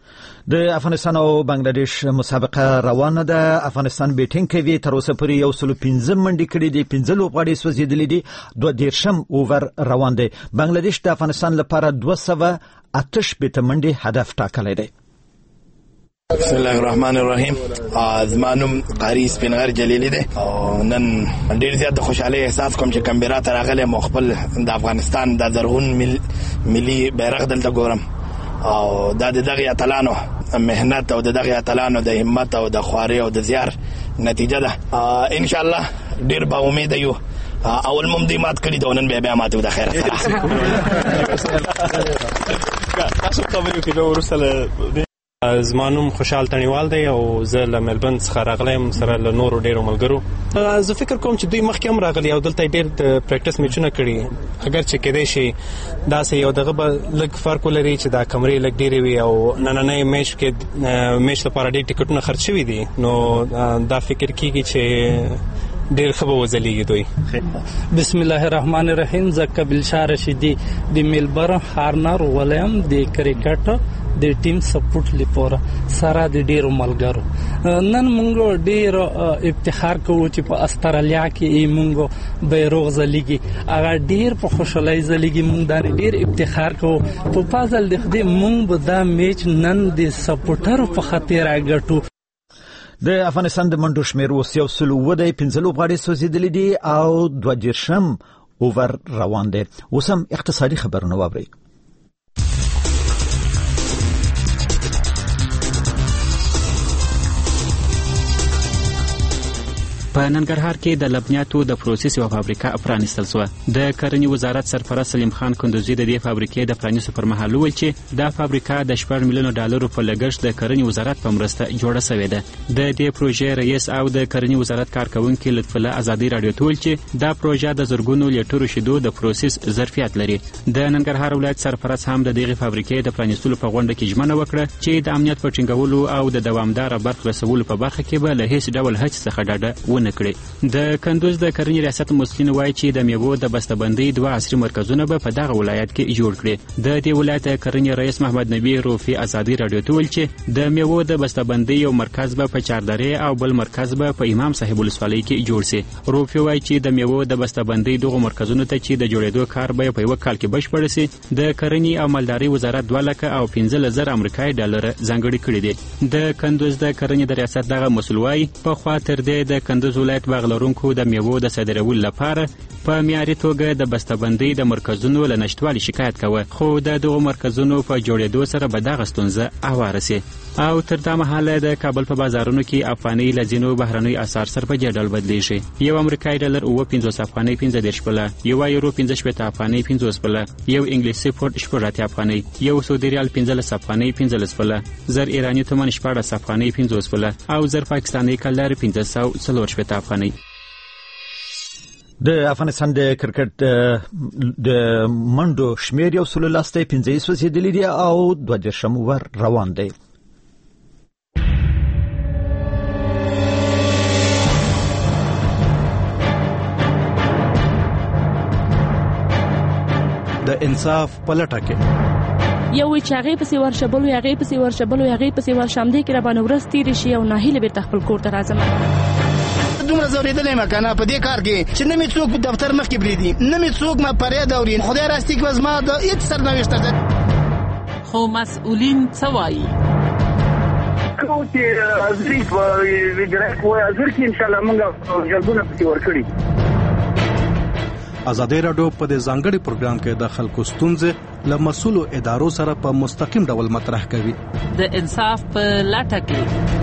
د افغانستان او بنگلاديش مسابقه روانه ده. افغانستان بیټینګ کوي، تر اوسه پورې 115 منډې کړې دي، 15 لوبغاړي سوځېدلي دي، 22 اوور روان دي. بنگلاديش د افغانستان لپاره 208 منډې هدف ټاکلی دی. بسم الله الرحمن الرحیم. زمانم قاری سپینغر جلیلی دی او نن ډیر زیات خوشاله احساس کوم چې کمبيرا ته راغلی مو خپل د افغانستان د زرغون ملي بیرغ دلته ګورم او د دغه اتلانو مهنت او دغه اتلانو د همت او د خواري او د زیار نتیجه ده. ان شاء الله ډیر با امید یو اول ممدی مات کړی د نن بیا ماته د خیر سره تاسو خبرې کوي ورسره. زمانوم خوشحال تڼیوال دی او زه له ملبن څخه راغلم سره له نورو ډیرو ملګرو. زه فکر کوم چې دوی مخکې هم راغلي او دلته ډیر د پریکټس میچونه کړي، اگر چې کېدای شي داسې یو دغه به لږ فرق ولري چې دا کمرې لږ ډیرې وي او نننۍ میچ کې میچ لپاره ډیر ټیکټونه خرڅ شوي دي، نو دا فکر کیږي چې ډیر ښه به وځلیږي دوی. بسم الله الرحمن الرحیم. زه قبیل شاه رشیدي د میلبرن هارنر ولیم د کرکټ د ټیم سپورټ لپاره سره د ډیرو ملګرو. نن موږ ډیر افتخار کوو چې په استرالیا کې موږ بیرغ ځلیږي، هغه ډیر په خوشحالۍ ځلیږي. موږ دا ډیر افتخار کوو. په فضل د خدای موږ به دا میچ نن د سپورټرو په خاطر راګټو. د افغانستان د منډو شمیر اوس 107 دی، 15 لوبغاړي سوځېدلي دي او 22 اوور روان دي. اوس هم اقتصادي خبرونه واورئ. په ننګرهار کې د لبنیاتو د پروسس یو فابریکه پرانیستل شوه. د کرنې وزارت سرپرست سلیم خان کندوزي د دې فابریکې د پرانیستو پر مهال وویل چې دا فابریکه د 4 میلیون ډالرو په لګښت د کرنې وزارت په مرسته جوړه شوې ده. د دې پروژې رئیس او د کرنې وزارت کارکونکو لطف الله آزادي رادیو ته ویل چې دا پروژه د زرګونو لیټرو شیدو د پروسس ظرفیت لري. د ننګرهار ولایت سرپرست هم د دغه فابریکې د پرانیستلو په غونډه کې ژمنه وکړه چې د امنیت په ټینګولو او د دوامدار برخه رسولو په برخه کې به له هیڅ ډول هڅې څخه ډډه نکړي. د کندوز د کرنې ریاست مسلین وایي چې د میوو د بسته‌بندۍ 2 عصري مرکزونه به په دغه ولایت کې جوړ کړي. د دې ولایت کرنې رئیس محمد نبی روفي آزادي رادیو ته ویل چې د میوو د بسته‌بندۍ یو مرکز به په چاردرې او بل مرکز به په امام صاحب ولسوالۍ کې جوړ شي. روفي وایي چې د میوو د بسته‌بندۍ دغه مرکزونو ته چې د جوړېدو کار به په یو کال کې بشپړ شي د کرنې او مالدارۍ وزارت 2,15,000 امریکایي ډالر ځانګړي کړي دي. د کندوز د کرنې د ریاست دغه مسؤل وایي په خوا تر دې د کندوز ولایت باغلرونکو د میوو د صادرولو لپاره په معیاري توګه د بسته‌بندۍ د مرکزونو له نشټوالي شکایت کوي، خو د دغو مرکزونو په جوړېدو سره به دغه ستونزه هواره شي. او تر دا مهاله د کابل په بازارونو کې افغاني لزینو بهرنۍ اسعار سره په جدل بدلیږي. یو امریکایي ډالر 50 افغانۍ 15 بله، یو یورو 15 افغانۍ 50 بله، یو انګلیسي پونډ 18 افغانۍ، یو سعودي ریال 15 افغانۍ 15 بله، زر ایرانی تومان 14 افغانۍ 50 بله او زر پاکستاني کلر 1540 افغانۍ. د افغانستان د کرکټ د منډو شمیر 113 دی، 15 سوځېدلي دي او 22 اوور روان دی. د انصاف پلټه کې یو چې هغه پسې ورشبلو هغه پسې ورشبلو هغه پسې ورشمدې کې را باندې ورس تیر شي او ناهیله به تخپل کور ته راځم. دومره زوریدلې مکنه په دې کار کې چې نه می څوک په دفتر مخ کې بریدي، نه می څوک ما پرې دورین. خدای راستي کې وزما د هیڅ سرنوشت ده. خو مسؤلین څه وایي؟ کوم چې ازري وګړي کوی ازر کې ان شاء الله موږ جلبونه پتی ورکړي. ازادي راډیو په دې ځانګړي پروګرام کې د خلکو ستونزې له مسؤلو ادارو سره په مستقیم ډول مطرح کوي. د انصاف په لټه کې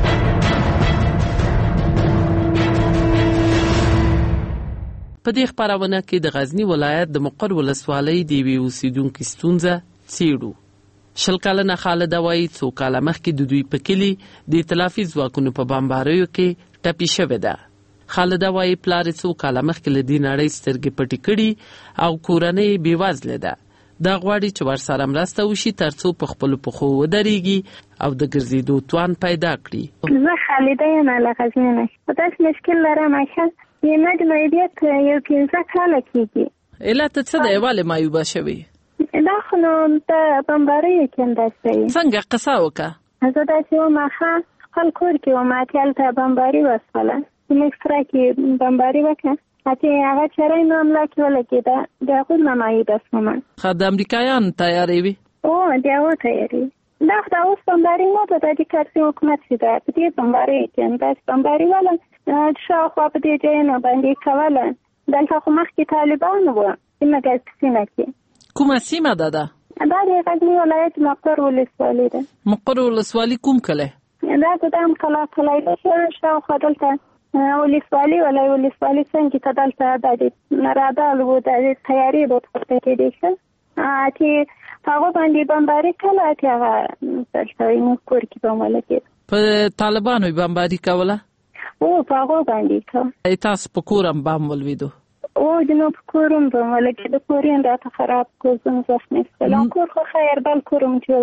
په دې خبرونه کې د غزنی ولایت د مقر ولسوالۍ د وی اوسیدونکو ستونزه څیړو. شل کلنه خالد وایي څو کاله مخکې د دوی په کلی د ائتلافي ځواکونو په بمباریو کې ټپي شوې ده. خالد وایي پلار څو کاله مخکې له دې نړۍ سترګې پټې کړي او کورنۍ بېوزله ده. دا غواړي چې ورسره مرسته وشي ترڅو په خپلو پښو ودرېږي او د ګرځېدو توان پیدا کړي. زه خالده یم له غزني نه. داسې مشکل لرم چې یمه د معدیت یو 15 کاله کېږي. علت څه دی؟ ولې مایوبه شوې؟ دا خو نو د بمباریو کې انداسته څنګه قصه وکړه؟ زه داسې وم ښه خپل کور کې وم اتې هلته بمباري وسوله زموږ سره کې بمباري وکړه اتې هغه چرۍ مې حمله کې ولګېده د هغوی نه مایده شومه د امریکایانو تیارې وي د هغو تیارې دا خو د اوس بمباري نه ده د دې کارسي حکومت چې ده په دې بمباري کې همداسې بمباري وله شاوخوا په دې ځایونو باندې کوله دلته خو مخکې طالبان وو زموږ سیمه کې کومه سیمه ده دا د غزني ولایت مقر ولسوالي ده مقر ولسوالي کوم کلی دا ګدام کلی ده شاوخوا دلته ولسوالي ولسوالي څنګه ته دلته د رادال وو د تیارې به پورته کېدی شه چې هغه باندې بمباري کله چې هغه دلته موږ کور کې به ولګېد په طالبانو بمباري کوله په هغو باندې کوه تاسو په کور هم بم ولوېدو جنوب کورم به ولګېد کور یې راته خراب کړ زه زخمي شولم کور خو خیر بل کورم جوړ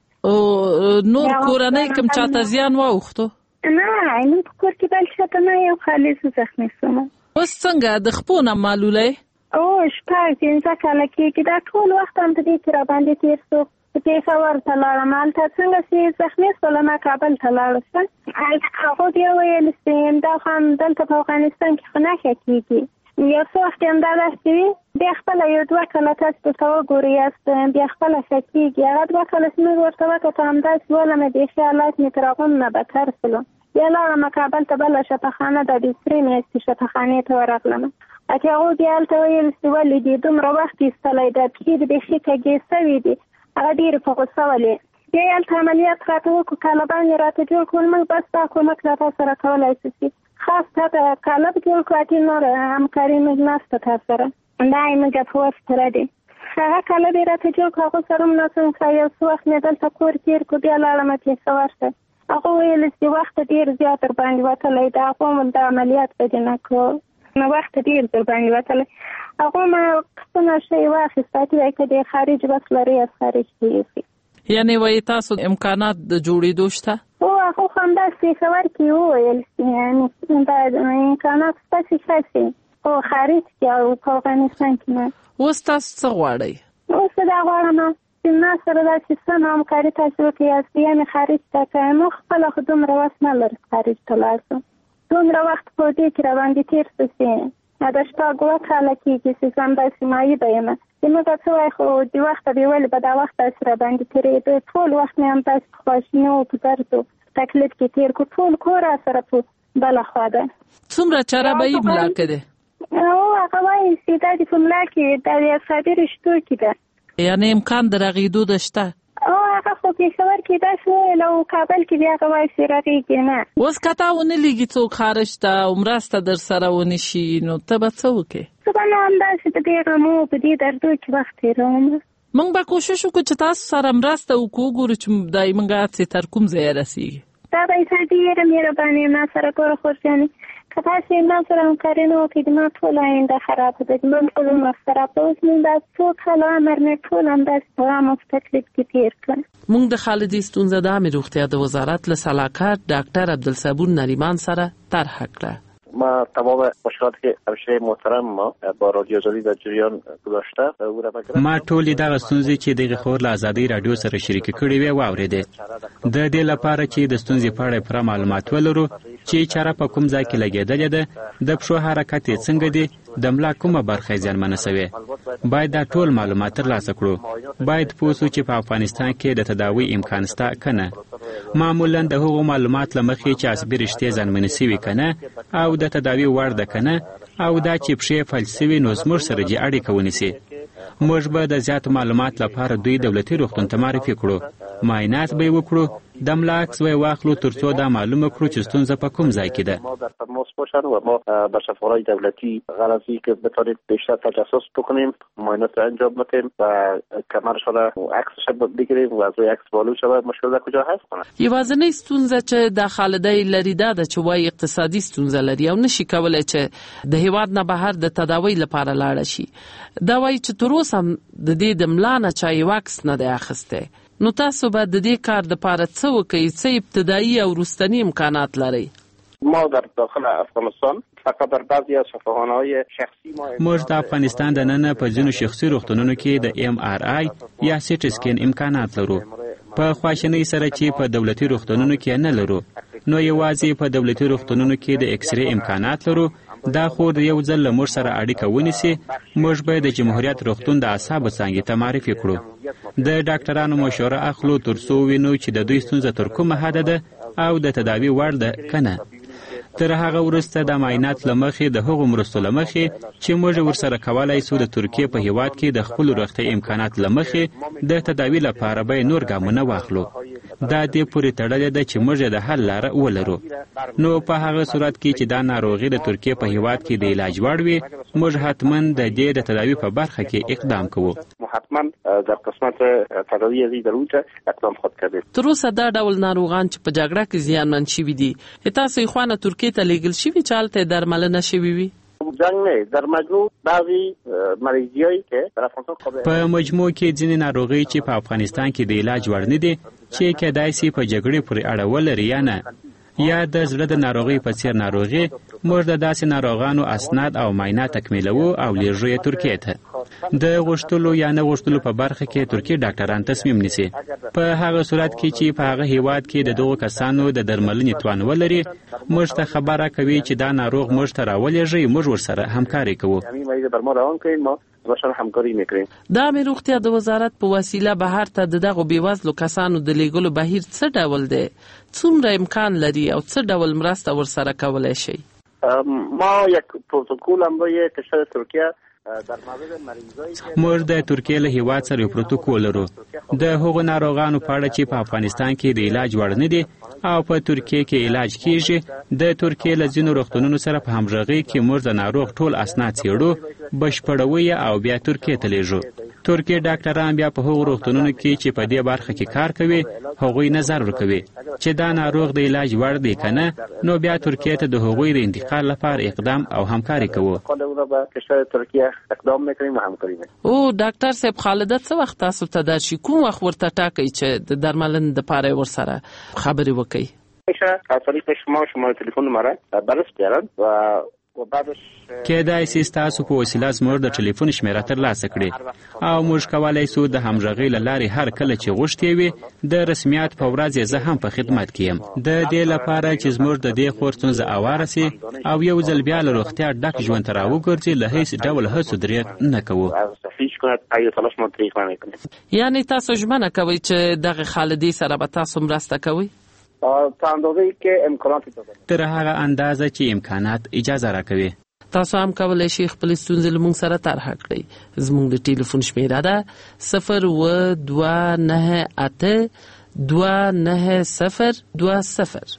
کړ نور کورنۍ کوم چاته زیان واوښتو نه نو په کور کې بل چاته نه یو خالي زه زخمي شوم اوس څنګه د خپو نه معلولی شپږ پنځه کاله کېږي دا ټول وخت هم په دې کې راباندې تېر شو پېښور ته لاړم هلته څنګه چې زخمي شولم کابل ته لاړه شوه هلته هغو بیا ویل چې دا خو هم دلته په افغانستان کې خو نښه کېږي یو څه وخت هم دا داسې وي بیا خپله یو 2 کاله تاسو ورته وګورئ یاست بیا خپله ښه کېږي هغه 2 کاله چې موږ ورته وکتل همداسې ولمه بیخي حالات مې تر هغو نه بدتر شولو بیا لاړم کابل ته بله شفاخانه ده د 3 میاشتې شفاخانې ته ورغلم چې هغو بیا هلته ویل چې ولې دې دومره وخت ایستلی ده پښې دې بیخي کږې سوي دي هغه ډېرې په غوسه ولې بیا یې هلته عملیات راته وکړو طالبان یې راته جوړ کړل موږ بس دا کومک له تا سره کولی شو خاص تا ته کالب جوړ کړو اتې نور همکاري موږ نشته تا سره دا یې موږ په وس سره دی هغه کالب یې راته جوړ کړو هغو سره هم نڅم یو څه وخت مې دلته کور تېر کړو بیا لاړم پېښور ته هغه ویل چې وخت ډېر زیات در باندې وتلی د هغو هم د عملیات به دې نه کړو نو وخت ډېر در باندې وتلی هغو ما څونه شی واخیست اتې که د خارج بس لري از خارج کېږي یعنې وایي تاسو امکانات د جوړېدو شته هغو خو همداسې پېښور کې وویل دا امکانات شته چې ښه شي خو خارج کې او په افغانستان کې نه اوس تاسو څه غواړئ اوس دا غواړم چې ما سره داسې سم همکاري تاسو وکړئ یاست یعنې خارج ته که موږ خپله خو دومره وس نه لرو خارج ته لاړ شو دومره وخت په دې کې راباندې تېر شو چې د 2 کاله کېږي چې زه همداسې مایده یم زموږ څه وایي خو د وخته بې ولې به دا وخت داسې راباندې تېرېده ټول وخت مې همداسې په خواشیني و په درد و تکلیف کې تېر کړو ټول کور راسره په بله خوا ده څومره چاره به یې ملا کړې هغه وایي چې دا د په ملا کې دا د اعصابي رشتو کې ده یعنې امکان د رغېدو ده شته هغه خو پېښور کې داسې ویل او کابل کې بیا هغه وایي چې رغېږي نه اوس که تا ونه لېږي څوک خارج ته او مرسته در سره ونه شي نو ته به څه وکړې زه به نو همداسې په دې غمو په دې دردو کې وخت تېروم موږ به کوشش وکړو چې تاسو سره مرسته وکړو وګورو چې دای موږ هڅې تر کوم ځایه رسېږي دا به یې ډېره مهرباني ما سره ګوره خورجانې که تاسې ما سره همکاري نه وکړئ د ما ټوله آینده خرابه ده د ما ټول عمر خرابه اوس موږ دا څو کاله عمر مې ټول همداسې په غم او په تکلیف کې تېر کړ موږ د خالدي ستونزه د عامې روغتیا د وزارت له سلاکار ډاکټر عبدالصبور نریمان سره طرح کړه ما تمام مشکلات که همشیره محترم ما با رادیو آزادی در جریان گذاشته ما ټولې دغه ستونزې چې دغه خبر له ازادي رادیو سره شریک کړې وې واورېدې د دې لپاره چې د ستونزې په اړه پوره معلومات ولرو چې چاره په کوم ځای کې لګېدلې ده د پښو حرکت یې څنګه دی د ملا کومه برخه زیانمنه شوې باید دا ټول معلومات ترلاسه کړو باید پوه شو چې په افغانستان کې د تداوی امکان شته که نه معمولا د هغو معلومات له مخې چې عصبي رشتې زیانمنې شوي که نه او د تداوی وړ ده که نه او دا چې پښې فلج شوي نو زموږ سره جې اړیکه ونیسي موږ به د زیاتو معلومات لپاره دوی دولتي روغتون ته معرفي کړو معاینات به یې وکړو د ملا عکس به یې واخلو تر څو دا معلومه کړو چې ستونزه په کوم ځای کې ده ما در تماس باشن و ما به سفارهای دولتی غرضی که بتونیم بیشتر تجسس بکنیم معاینات انجام بدیم و کمرش را عکسش بگیریم و از روی عکس معلوم شود مشکل در کجا هست کنه یوازینۍ ستونزه چې د خالدی لري دا ده چې وایي اقتصادي ستونزه لري او نشي کولی چې د هیواد نه بهر د تداوی لپاره لاړه شي دا وایي چې تر اوسه هم د دې د ملا نه چا یو عکس نه دی اخیستی نو تاسو به د دې کار دپاره څه وکئ څه ابتدایي او وروستني امکانات لرئ ما در داخل افغانستان فقط در بعضی از شفاخانه‌های شخصی موږ د افغانستان د نن په ځینو شخصي روغتونونو کې د MRI یا سیټي سکین امکانات لرو په خواشنۍ سره چې په دولتي روغتونونو کې نه لرو، نو یوازې په دولتي روغتونونو کې د اکسرې امکانات لرو. دا خو د یو ځل له موږ سره اړیکه ونیسي، موږ به د جمهوریت روغتون د اعصابو څانګې ته معرفي کړو. د ډاکټرانو مشوره اخلو ترڅو وینو چې د دوی ستونزه تر کومه حده ده او د تداوي وړ ده که نه. تر هغه وروسته د معاینات له مخې د هغو مرستو له مخې چې موږ ورسره کولی سو د ترکیې په هیواد کې د خپلو روغتیايي امکانات له مخې د تداوي لپاره به نور ګامونه واخلو. دا دې پورې تړلې ده چې موږ د حل لاره ولرو. نو په هغه صورت کې چې دا ناروغي د ترکیې په هیواد کې د علاج وړ وي، موږ حتما د دې د تداوي په برخه کې اقدام کوو. حتما در قسمت تداوی ازی در اونجا اقدام خود کردیم. تر اوسه دا ډول ناروغان چې په جګړه کې زیانمن شوي دي، تاسو یې خوانه ترکیې ته لیږل شوي چې هلته درملنه شوي وي؟ جنگ نه، در مجموع بعضی مریضیایی که در افغانستان په مجموع کې ځینې ناروغي چې په افغانستان کې د علاج وړ نه دي، چې کېدای شي په جګړې پورې اړه ولري یا نه، یا د زړه د ناروغي په څیر ناروغي، موږ د داسې ناروغانو اسناد او معاینات تکمیلوو او لیږو یې ترکیې ته. د غوښتلو یا نه غوښتلو په برخه کې ترکیې ډاکټران تصمیم نیسي. په هغه صورت کې چې په هغه هیواد کې د دغو کسانو د درملنې توان ولري، موږ ته خبره کوي چې دا ناروغ موږ ته راولېږي، موږ ورسره همکاري کوو. دا مې روغتیا د وزارت په وسیله بهر ته د دغو بېوزلو کسانو د لیږلو بهیر څه ډول دی؟ څومره امکان لري او څه ډول مرسته ورسره کولی شي؟ ما یک پروتکل هم برای کشور ترکیه موږ د ترکیې له هیواد سره یو پروتکول لرو د هغو ناروغانو په اړه چې په افغانستان کې د علاج وړ نه دي او په ترکیې کې علاج کیږي. د ترکیې له ځینو روغتونونو سره په همغږۍ کې موږ د ناروغ ټول اسناد څېړو، بشپړوو او بیا ترکیې ته لیږو. ترکیې ډاکټران بیا په هغو روغتونونو کې چې په دې برخه کې کار کوي هغوی نظر ورکوي چې دا ناروغ د علاج وړ دی که نه، نو بیا ترکیې ته د هغوی د انتقال لپاره اقدام او همکاري کوو. او ډاکټر صاحب خالده څه وخت تاسو ته درشي؟ کوم وخت ورته ټاکئ چې د درملنې دپاره ورسره خبرې وکړئ؟ از طریق شما تلفن مرا برس بیارن و کېدای شي ستاسو په وسیله زموږ د ټلیفون شمیره ترلاسه کړي او موږ کولی سو د همغږۍ له لارې هر کله چې غوښتې وي د رسمیت په ورځ زه هم په خدمت کې یم، د دې لپاره چې زموږ د دې خور ستونزه اواره سي او یو ځل بیا له روغتیا ډک ژوند ته راوګرځي. له هیڅ ډول هڅو دریغ نه کوو. یعنې تاسو ژمنه کوئ چې دغه خالدې سره به تاسو مرسته کوئ؟ تر هغه اندازه چې امکانات اجازه راکوي. تاسو هم کولی شئ خپلې ستونزې له موږ سره طرحه کړئ. زموږ د ټلیفون شمیره ده 029829020.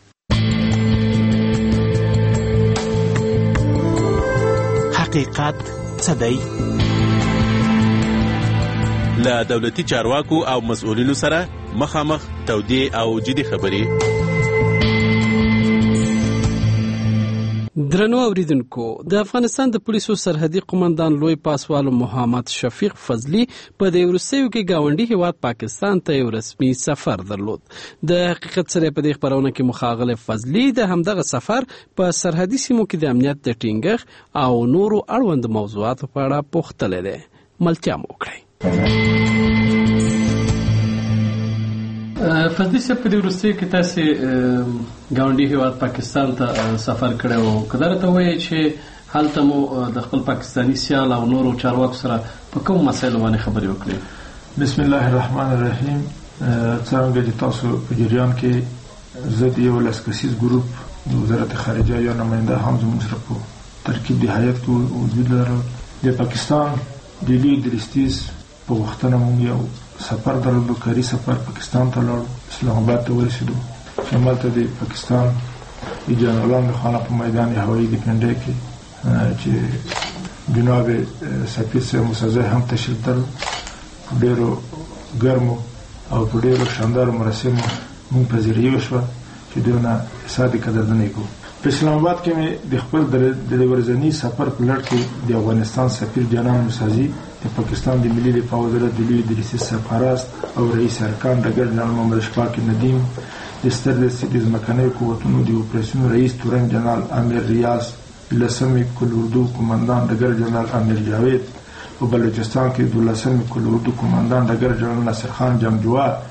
حقیقت څه دی؟ له دولتي چارواکو او مسؤلینو سره مخامخ تودې او جدي خبرې. درنو اوریدونکو، د افغانستان د پولیسو سرحدي قومندان لوی پاسوال محمد شفیق فضلی په د وروستیو کې گاونډي هیواد پاکستان ته یو رسمي سفر درلود. د حقیقت سره په دې خبرونه کې مخاغله فضلی د همدغه سفر په سرحدي سیمو کې د امنیت د ټینګښت او نورو اړوند موضوعاتو په اړه پوښتنه ده. ملتیا مو وکړئ. فضلی صاحب، په دې وروستیو کې تاسې ګاونډي هیواد پاکستان ته سفر کړی و، که درته ووایي چې هلته مو د خپل پاکستاني سیال او نورو چارواکو سره په کوم مسایلو باندې خبرې وکړې؟ بسم الله الرحمن الرحیم. څرنګه چې تاسو په جریان کې زه د یو لسکسیز ګروپ د وزارت خارجه یا نماینده هم زموږ سره په ترکیب د هیات کې وجود لرل. د پاکستان د لوی درستیز په وختونه مونږ یو سفر درلودو، کاري سفر پاکستان ته لاړو، اسلام آباد ته ورسېدو. همالته د پاکستان د جنرالانو خانه په میدان هوایي د پنډۍ کې چې جناب سفیر صاحب موسزی هم تشریف درلود. په ډېرو ګرمو او په ډېرو شاندارو مراسمو مونږ پذیرایي وشوه چې دوی نه حساب قدرداني کوو. په اسلام آباد کې مې د خپل د ورځني سفر په لړ کې د افغانستان سفیر جناب موسزی، د پاکستان د ملي دفاع وزارت د لوی درستیز سرپرست او رئیس ارکان ډګر جنرال محمد اشفاق ندیم، د ستر د ځمکنیو قوتونو د اپریشنونو رئیس تورن جنرال امیر ریاض، لسمې کل اردو قماندان ډګر جنرال امیر جاوید، په بلوچستان کې 12مې کل اردو قماندان ډګر جنرال ناصر خان جمجوه، د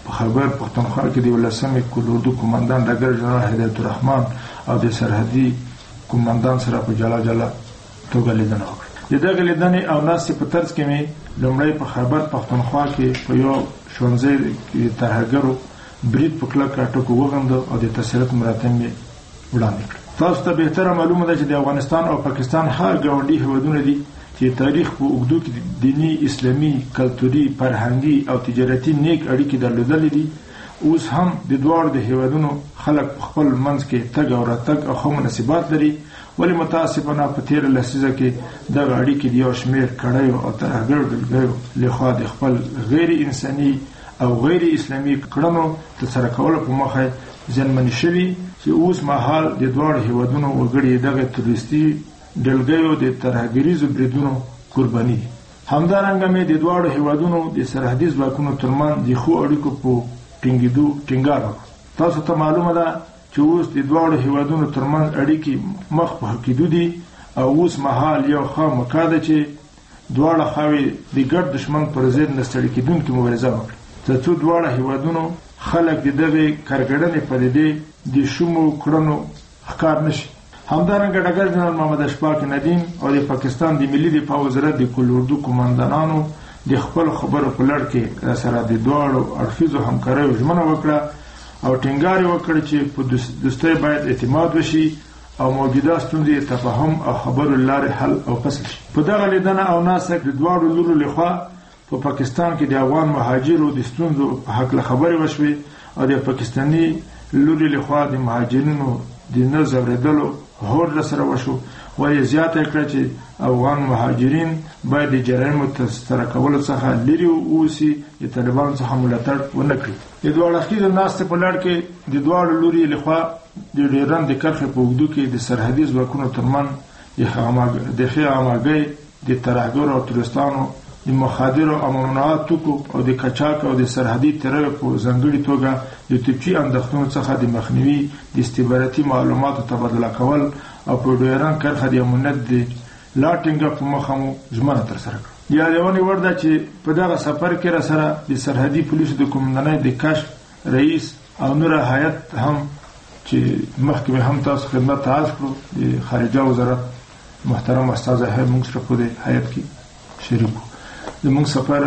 په خیبر پښتونخوا کې د 18 کول اردو کمانډان ډګر جنرال هدایت الرحمن او د سرحدي کمانډان سره په جلا جلا توګه لیدنه وکړه. دغه لیدنې او ناستې په ترڅ کې مې لومړی په خیبر پښتونخوا کې په یو ښوونځي کې ترهګرو برید په کلکه ټکو وغندو او د تسلیت مراتب مې وړاندې کړ. تاسو ته بهتره معلومه ده چې د افغانستان او پاکستان هر ګاونډي هیوادونه دي چې تاریخ په اوږدو کې دینی، اسلامي، کلتوري، فرهنګي او تجارتي نیک اړیکې درلودلې دي. اوس هم د دواړو د هیوادونو خلک په خپل منځ کې تګ او راتګ او ښه مناسبات لري، ولی متاسفانه په تیره لسیزه کې دغه اړیکې د یو شمېر کړیو او ترهګرو ډلګیو لخوا د خپل غیر انساني او غیر اسلامي کړنو ترسره کولو په موخه زیانمنې شوي چې اوس مهال د دواړو هیوادونو وګړي دغه تروریستي ډلګیو د ترهګریزو بریدونو قرباني دي. همدارنګه مې د دواړو هیوادونو د سرحدي ځواکونو ترمنځ د ښو اړیکو په ټینګېدو ټینګار وکړ. تاسو ته معلومه ده چې اوس د دواړو هیوادونو ترمنځ اړیکې مخ په ښه کېدو دي او اوس مهال یو ښه موقع ده چې دواړه خواوې د ګډ دښمن پر ضد نه ستړې کېدونکې مبارزه وکړي، ترڅو دواړه هیوادونو خلک د دغې کارګړنې پدیدې د شومو کړنو ښکار نشي. همدارنګه ډګر جنرال محمد اشفاق ندیم او د پاکستان د ملي دفاع وزارت د کل اردو کمانډانانو د خپل خبرو په لړ کې سره د دواړو اړخیزو همکاریو ژمنه وکړه او ټینګار وکړ چې په دوستۍ باید اعتماد وشي او موجوده ستونزې تفاهم او خبرو لارې حل او فصل شي. په دغه لیدنه او ناسک د دواړو لورو لخوا په پاکستان کې د افغان مهاجرو د ستونزو په هکله خبرې وشوې او د پاکستاني لوري لخوا د مهاجرینو د نه ځورېدلو هوډ سره وشو، ولی زیاته کړه چې افغان مهاجرین باید د جرایمو ترسره کولو څخه لرې واوسي، د طالبانو څخه ملاتړ ونه کړي. د دواړو اړخیزو ناستې په لړ کې د دواړو لوري لخوا د ډیورنډ د کرښې په اوږدو کې د سرحدي ځواکونو ترمنځ د ښې همغږۍ، د ترهګرو او تروریستانو، د مخادرو او ممنوعه توکو او د قاچاق او د سرحدي تیریو په ځانګړي توګه د توپچي اندېښنو څخه د مخنیوي، د استخباراتي معلوماتو تبادله کول او په ډیورنډ کرښه د امنیت د لا ټینګښت په موخه مو ژمنه ترسره کړه. یادونې وړ ده چې په دغه سفر کې راسره د سرحدي پولیسو د کمانډنۍ د کشف رئیس او نور هیئت هم چې مخکې هم تاسو خدمت ته عرض کړو، د خارجه وزارت محترم استازی هم موږ سره په دې هیئت کې شریک وو. زموږ سفر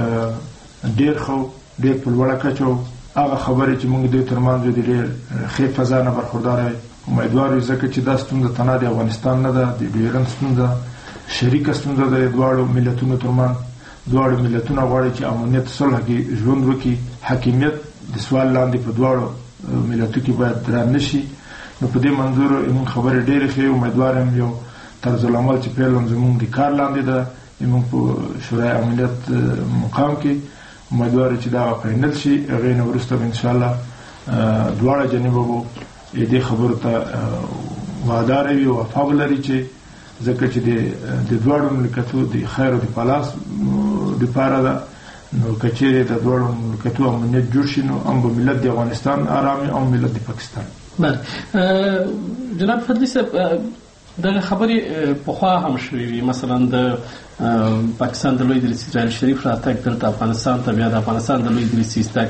ډېر ښه، ډېر په لوړه کچه و. هغه خبرې چې موږ دوی ترمنځ د ډېر ښې فضا نه برخورداره امیدوار یو، ځکه چې دا ستونزه تنها د افغانستان نه ده، د ډیورنډ ستونزه شریکه ستونزه ده د دواړو ملتونو ترمنځ. دواړو ملتونه غواړي چې امنیت صلح کې ژوند وکړي، حاکمیت د سوال لاندې په دواړو ملتو کې باید دران نشي. نو په دې منظور موږ خبرې ډېرې ښې، امیدوار یم یو طرز العمل چې پیل هم زموږ د کار لاندې ده، موږ په شورای امنیت مقام کې امیدوار چې دا فاینل شي. هغې نه وروسته به انشاءالله دواړه جانبه به دې خبرو ته وفادار وي او وفا ولري، چې ځکه چې د دواړو مملکتو د خیر او د فلاح دپاره ده. نو که چیرې د دواړو مملکتو امنیت جوړ شي نو هم به ملت د افغانستان آرام وي او ملت د پاکستان. بله جناب فضلي صاحب، دغه خبرې پخوا هم شوې وي، مثلا د پاکستان د لوی درسي اسرائیل شریف راتګ دلته افغانستان ته، بیا د افغانستان د لوی درسي تګ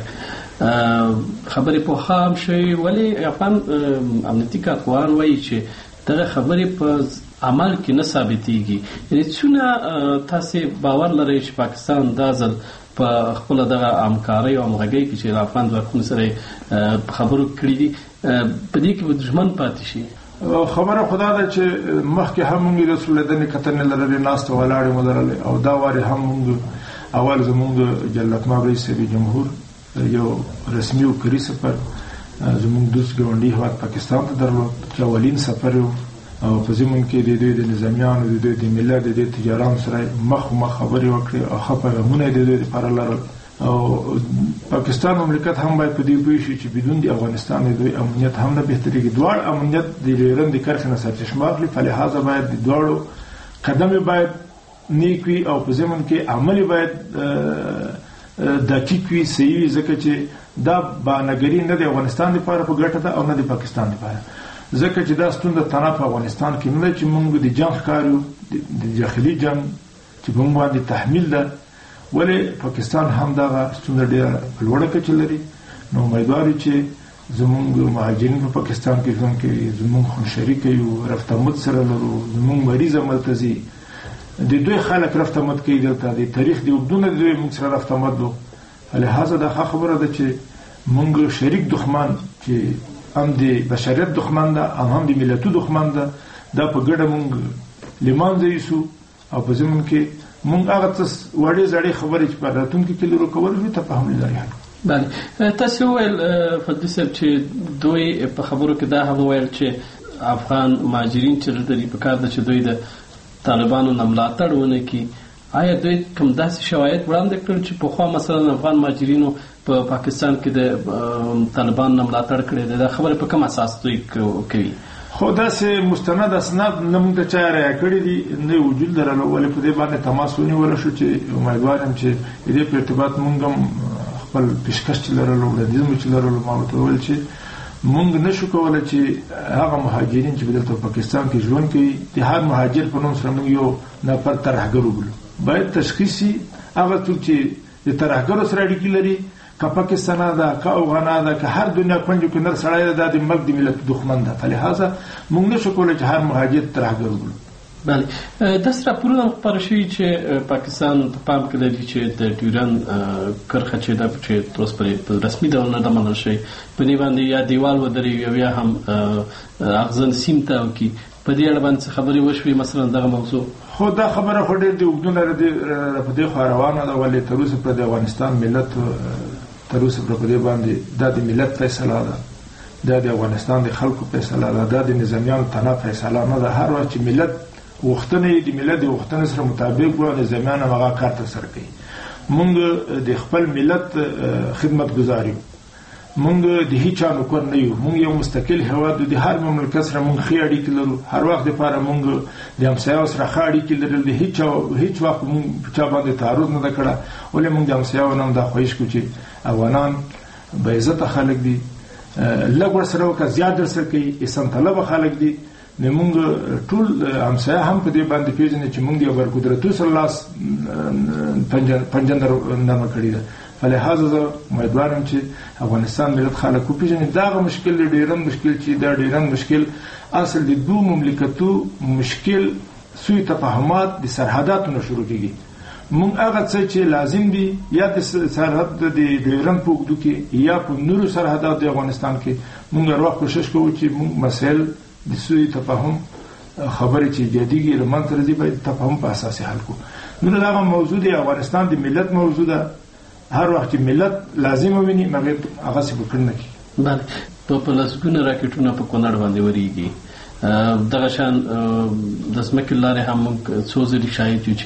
خبرې پخوا هم شوې، ولی افغان امنیتي کارپوهان وایي چې دغه خبرې په عمل کې نه ثابتېږي. یعنې څونه تاسې باور لرئ چې پاکستان دا ځل په خپله دغه همکارۍ او همغږۍ کې چې د افغان ځواکونو سره خبرو کړي دي په دې کې به دښمن پاتې شي؟ خبره خدا ده چې مخکې هم موږ د سولېدنې کتنې لرلې، ناسته ولاړې مو لرلې، او دا وارې هم موږ اول زموږ جلالتمآب رئیس جمهور یو رسمي او کری سفر زموږ دوست ګاونډي هېواد پاکستان ته درلود، چې اولین سفر و او په ضمن کې د دوی د نظامیانو، د دوی د ملت، د دوی تجارانو سره مخ خبرې وکړې او ښه پیغامونه د دوی لپاره لرل. او پاکستان مملکت هم باید په دې پوه شي چې بدون د افغانستان د دوی امنیت هم نه بهترېږي. دواړه امنیت د ډیورنډ د کرښې نه سرچشمه اخلي، فلهذا باید د دواړو قدم باید نیک وي او په ضمن کې عمل باید دقیق وي، صحیح وي، ځکه چې دا بانګري نه د افغانستان لپاره په ګټه ده او نه د پاکستان لپاره، ځکه چې دا ستونزه تنها په افغانستان کې نه ده چې موږ د جنګ ښکار یو، د داخلي جنګ چې په موږ باندې تحمیل ده ولې پاکستان هم دغه ستونزه ډېره په لوړه کچه لري. نو امیدوار چې زمونږ مهاجرین په پاکستان کې ژوند کوي، زمونږ خونشریکه یو، رفت آمد سره لرو، زمونږ مریض عملته ځي، د دوی خلک رفت آمد کوي دلته، د تاریخ د اوږدونه د دوی موږ سره رفت آمد دو. لهذا دا ښه خبره ده چې موږ شریک دښمن چې هم د بشریت دښمن ده هم د ملتو دښمن ده، دا په ګډه موږ لمانځه یوسو او په زمون کې موږ هغه څه وړې زړې خبرې چې په راتلونکي کې لرو کول وي تفاهم لري. بله، تاسو ویل فضلي صاحب چې دوی په خبرو کې دا هم ویل چې افغان مهاجرین چې لري په کار ده چې دوی د طالبانو نه ملاتړ ونه کړي. آیا دوی کوم داسې شواهد وړاندې کړل چې پخوا مثلا افغان مهاجرینو په پاکستان کې د طالبانو نه ملاتړ کړی دی؟ دا خبره په کوم اساس دوی کوي؟ خو داسې مستند اسناد نه موږ ته چا رایه کړي دي، نه وجود لرلو، ولې په دې باندې تماس ونیول شو چې امیدوار یم چې دې په ارتباط موږ هم خپل پیشکش چې لرلو، وړاندیز چې لرلو، ما ورته وویل چې موږ نشو کولی چې هغه مهاجرین چې دلته په پاکستان کې ژوند کوي د هر مهاجر په نوم سره موږ یو نفر ترهګر وبولو. باید تشخیص شي هغه څوک چې د ترهګرو سره اړیکې لري، که پاکستان ده، که افغان ده، که هر دنیا کونج کې نر سړی ده، د ملک د ملت دښمن ده. فلهذا موږ نشو کولی چې هر مهاجر ترهګر وبولو. بله، داسې راپورونه خپاره شوي چې پاکستان په پام کې لري چې د ډیورند کرښه چې ده چې تر اوسه پورې په رسمي ډول نه ده منل شوې، په دې باندې یا دیوال ودروي او یا هم اغزن سیم ته وکړي. په دې اړه باندې خبرې وشوې مثلا دغه موضوع؟ خو دا خبره خو ډېر د اوږدونه په دې خوا روانه ده، ولې تر اوسه پر د افغانستان ملت تر اوسه په دې باندې دا د ملت فیصله ده، دا د افغانستان د خلکو فیصله ده، دا د نظامیانو تنه فیصله نه ده. هر وخت چې ملت غوښتنې د ملت د غوښتنې سره مطابق وو، نظامیان هغه کار ترسره کوي. موږ د خپل ملت خدمت گزار یو، موږ د هیچا نوکر نه یو، موږ یو مستقل هیواد د هر مملکت سره موږ ښې اړیکې لرو، هر وخت لپاره موږ د همسایه‌و سره ښه اړیکې لرل، د هیڅ وخت موږ په چا باندې تعرض نه ده کړی. ولې موږ د همسایه‌و نه هم دا خواهش کوو چې افغانان باعزته خلک دي، لږ ورسره وکړه زیات درسره کوي، احسان طلبه خلک دي. نو موږ ټول همسایه هم په دې باندې پېژني چې موږ د یو برقدرتو سره لاس پنجه نرمه کړې ده. فلهذا زه امیدوار یم چې افغانستان ملت خلک وپېژني. دغه مشکل د ډیورند مشکل چې دا ډیورند مشکل اصل د دوه مملکتو مشکل سوی تفاهمات د سرحداتو نه شروع کېږي. موږ هغه څه چې لازم دي یا د سرحد د ډیورند په اوږدو کې یا په نورو سرحداتو د افغانستان کې موږ هر وخت کوشش کوو چې موږ مسایل د سوی تفاهم خبرې چې جديږي له منځ راځي باید تفاهم په اساس حل کو. نو دا موضوع د افغانستان د ملت موضوع ده، هر وخت ملت لازم ویني مګر هغه څه وکړنه کی. بله، په لاسګونه راکټونه په کونړ باندې وریږي، دغه شان د ځمکې لارې هم موږ څو ځلې شاهد یو چې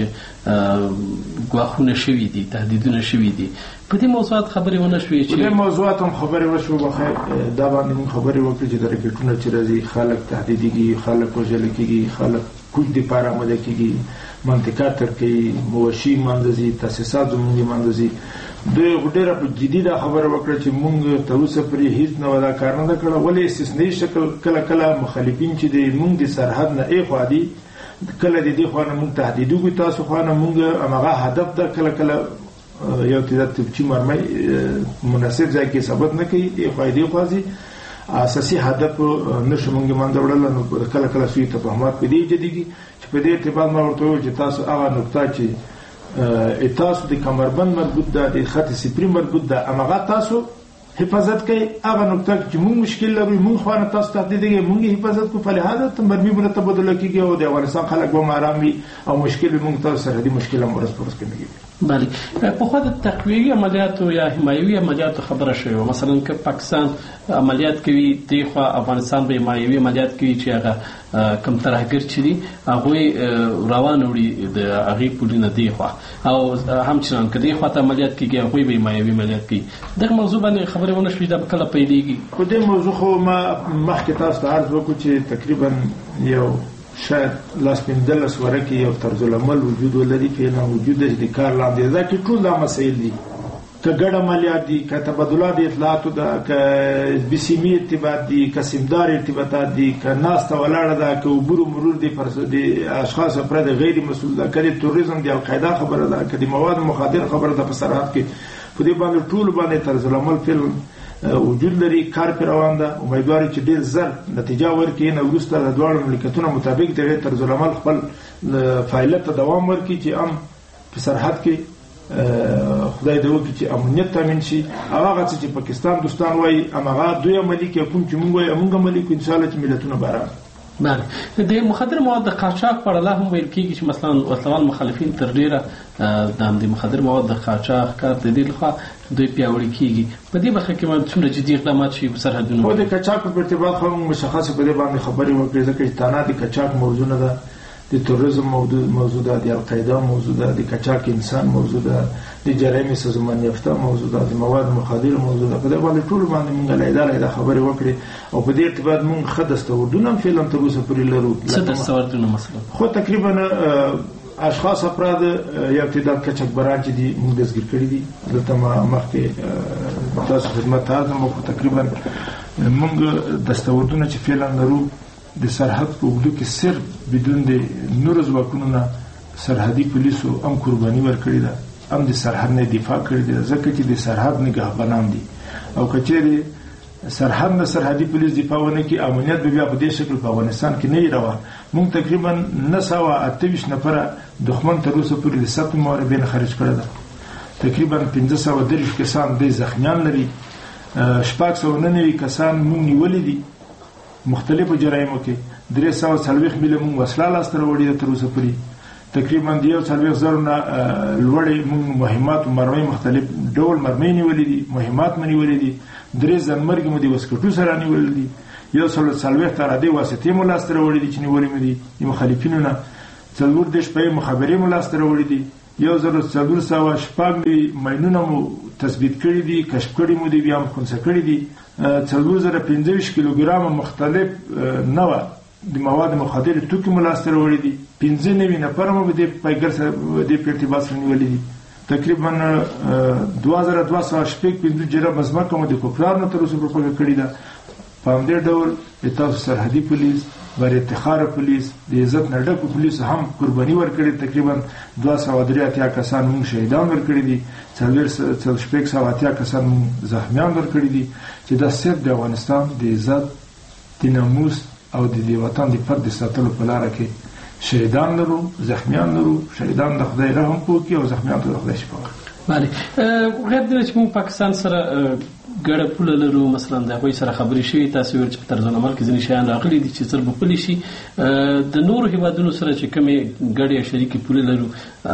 ګواښونه شوي دي، تهدیدونه شوي دي. په دې موضوعات خبرې ونه شوې؟ په دې موضوعات هم خبرې وشوه، بخیر دا باندې موږ خبرې وکړې چې د راکټونه چې راځي خلک تهدیدېږي، خلک وژل کېږي، خلک کوچ دپاره آماده کېږي، منطقه تر کوي، مواشي مانځه ځي، تاسیسات زموږ مانځه ځي. دوی ډېره په جدي دا خبره وکړه چې موږ تر اوسه پورې هېڅ نه دا کار نه ده کړی. ولې استثنایي شکل کله کله مخالفین چې دی موږ د سرحد نه ایخوا دي، کله د دې خوا نه موږ تهدیدوږي، تاسو خوا نه موږ هماغه هدف ده، کله کله یو ترتیبچي مرمۍ مناسب ځای کې ثبت نه کوي، ایخوا دې خوا ځي، اساسي هدف نشو موږ منځ وړل. نو کله کله سوی تفاهمات په دې جديږي چې په دې ارتباط ما ورته وویل چې تاسو هغه نقطه چې تاسو د کمربند مربوط ده، د خط صفري مربوط ده، هغه تاسو حفاظت کوي. هغه نقطه چې موږ مشکل لرو موږ خو نه تاسو تهدیدوي، موږ حفاظت کوو. فلهذا مرمي به تبادله کیږي او د افغانستان خلک به آرام وي او مشکل به موږ تاسو سره د مشکل هم ورس پرس کوي. بله، په خو د تقویوي عملیاتو یا حمایوي عملیاتو خبره شوې، مثلا که پاکستان عملیات کوي دی خو افغانستان به حمایوي عملیات کوي چې هغه کم ترهګر چې دي هغه روان وړي د هغه پولینه دی خو او همچنان که دی خو ته عملیات کوي هغه به حمایوي عملیات کوي. دغه موضوع باندې خبره ونه شوې دا کله پیلېږي. په دې موضوع خو ما مخکې تاسو ته عرض وکړو چې تقریبا یو شاید لاس پندلس ورکې یو طرز العمل وجود ولري، فعلا وجود د کار لاندې دا چې ټول دا مسایل دي که ګډه عملیات دي، که تبادله د اطلاعاتو ده، که بسیمي ارتباط دي، که سیمدار ارتباطات دي، که ناسته ولاړه ده، که عبور و مرور د اشخاص افراد غیر مسؤل ده، که د توریزم د القاعده خبره ده، که د مواد مخدر خبره ده، په سرحد کې په دې باندې ټول باندې طرز العمل فعلا وجود لري، کار پرې روان ده. امیدوار چې ډېر زر نتیجه ورکړي، نه وروسته د دواړو مملکتونو مطابق دغه طرز العمل خپل فعالیت ته دوام ورکړي، چې هم په سرحد کې خدای دې وکړي چې امنیت تامین شي. هغه څه چې پاکستان دوستان وایي هغه دوی عملي کوي، کوم چې موږ وایي موږ عملي کوو، انشاءالله چې ملتونه باران. بله، د مخدر مواد د قاچاق په اړه هم ویل کېږي چې مثلا وسلوال مخالفین تر ډېره د مخدر مواد د قاچاق کار د دې لخوا دوی پیاوړي کېږي. په دې برخه کې باید څومره جدي اقدامات شي په سرحدونو؟ خو د قاچاق په ارتباط خو مشخصه په دې باندې خبرې وکړې، ځکه چې تنها د قاچاق موضوع نه ده، د توریزم موضوع ده، د القاعده موضوع ده، د قاچاق انسان موضوع ده، د جرایم سازمان یافته موضوع ده، د مواد مخدر موضوع ده. په دې باندې ټول باندې موږ له خبرې وکړې او په دې ارتباط موږ ښه دستاوردونه هم فعلا تر اوسه پورې لرو. څه دستاوردونه مثلا؟ خو تقریبا اشخاص افراد یا تعداد کچکبران چې دي موږ دستګیر کړي دي. دلته مخکې تاسو خدمت ته عرض مو تقریبا موږ دستاوردونه چې فعلا لرو د سرحد په اوږدو کې صرف بدون د نورو ځواکونو نه سرحدي پولیسو هم قرباني ورکړې ده، هم د سرحد نه دفاع کړې ده، ځکه چې د سرحد نگهبانان دي او که چیرې سرحد نه سرحدي پولیس دفاع ونه کړي، امنیت به بیا په دې شکل په افغانستان کې نه وي روان. موږ تقریبا 928 نفره دښمن تر اوسه پورې د سپې محاربې نه خارج کړی ده، تقریبا 530 کسان د زخمیان لري، 699 کسان موږ نیولي دي مختلفو جرایمو کې، 340 میله موږ وسله لاسته راوړې ده تر اوسه پورې، تقریبا د 140,000 نه لوړې موږ مهمات مرمۍ مختلف ډول مرمۍ نیولې دي، مهمات مو نیولې دي، 3 ځانمرګي مو د وسکټو سره نیولې دي، 140 ترادې واسطې مو لاسته راوړې دي چې نیولې مو دي د مخالفینو نه، 4 شپې مخابرې مو لاسته راوړې دي، 1400 ماینونه مو تثبیت کړي دي، کشف کړي مو دي، بیا هم خنثی کړي دي، 4025 کیلوګرام مختلف نوع د مواد مخدر توکي مو لاسته راوړي دي، 95 نفر مو د پیګر سره د ارتباط سره نیولې دي، تقریبا 2215 جرم ازمکه مو د کوپرار نه تر اوسه پورې کړي ده. په همدې ډول د تاسو سرحدي پولیس، بر افتخار پولیس، د عزت نه ډکو پولیس هم قرباني ورکړي، تقریبا 283 کسان موږ شهیدان ورکړي دي، 480 کسان موږ زخمیان ورکړي دي، چې دا صرف د افغانستان د عزت، د ناموس او د وطن د فرد ساتلو په لاره کې شهیدان لرو، زخمیان لرو. شهیدان د خدای رحم وکړي او زخمیان ته د خدای شفا ورکړي. بله، غیر دې چې موږ پاکستان سره ګډه پوله لرو، مثلا د هغوی سره خبرې شوي، تاسو ویل چې په طرز عمل کې ځینې شیان راغلي دي چې څه به پلي شي. د نورو هیوادونو سره چې کومې ګډې یا شریکې پولې لرو،